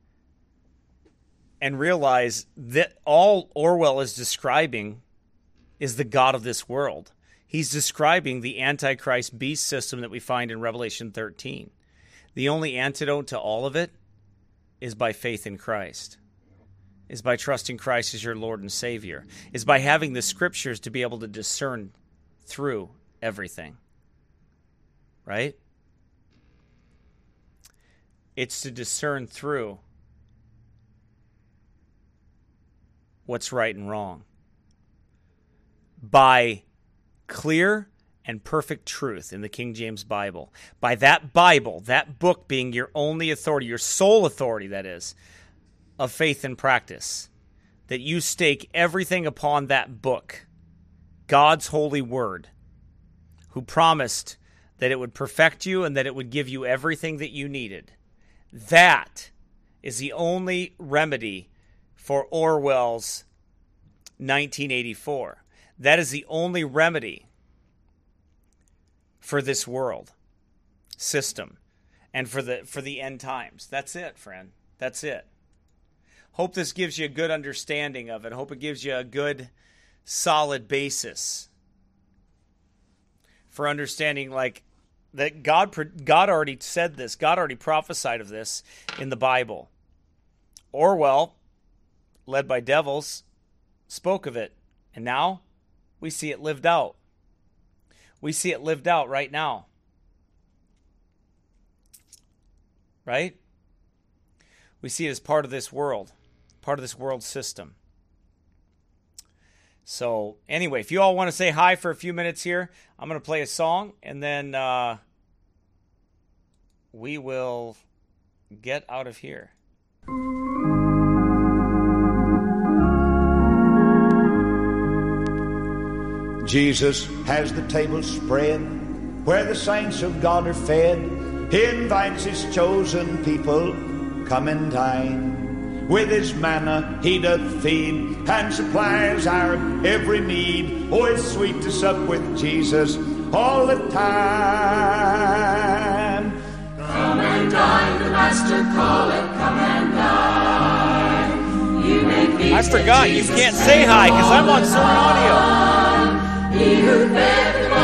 and realize that all Orwell is describing is the God of this world. He's describing the Antichrist beast system that we find in Revelation 13. The only antidote to all of it is by faith in Christ, is by trusting Christ as your Lord and Savior, is by having the scriptures to be able to discern through everything, right? It's to discern through what's right and wrong by clear and perfect truth in the King James Bible. By that Bible, that book being your only authority, your sole authority, that is, of faith and practice, that you stake everything upon that book, God's holy word, who promised that it would perfect you and that it would give you everything that you needed. That is the only remedy for Orwell's 1984. That is the only remedy for this world system and for the end times. That's it, friend. That's it. Hope this gives you a good understanding of it. Hope it gives you a good, solid basis for understanding, like, that God already said this. God already prophesied of this in the Bible. Orwell, led by devils, spoke of it. And now we see it lived out. We see it lived out right now. Right? We see it as part of this world system. So anyway, if you all want to say hi for a few minutes here, I'm going to play a song, and then we will get out of here. Jesus has the table spread where the saints of God are fed. He invites his chosen people, come and dine. With his manna he doth feed and supplies our every need. Oh, it's sweet to sup with Jesus all the time. Come and dine, the Master calleth, come and dine. You may feast. I forgot, you can't say hi because I'm on Sermon Audio. He who fed the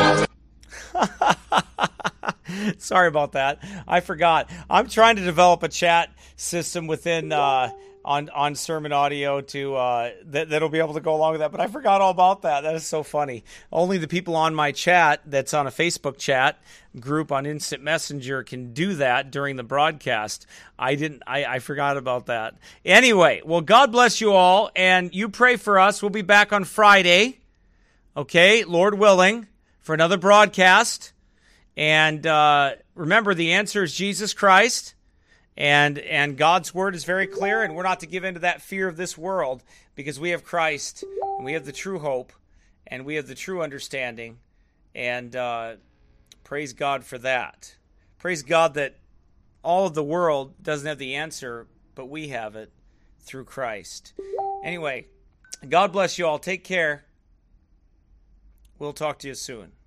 multitude. Sorry about that. I forgot. I'm trying to develop a chat system within on Sermon Audio to that'll be able to go along with that. But I forgot all about that. That is so funny. Only the people on my chat that's on a Facebook chat group on Instant Messenger can do that during the broadcast. I forgot about that. Anyway, well, God bless you all, and you pray for us. We'll be back on Friday, okay, Lord willing, for another broadcast. And remember, the answer is Jesus Christ. And God's word is very clear, and we're not to give in to that fear of this world, because we have Christ, and we have the true hope, and we have the true understanding, and praise God for that. Praise God that all of the world doesn't have the answer, but we have it through Christ. Anyway, God bless you all. Take care. We'll talk to you soon.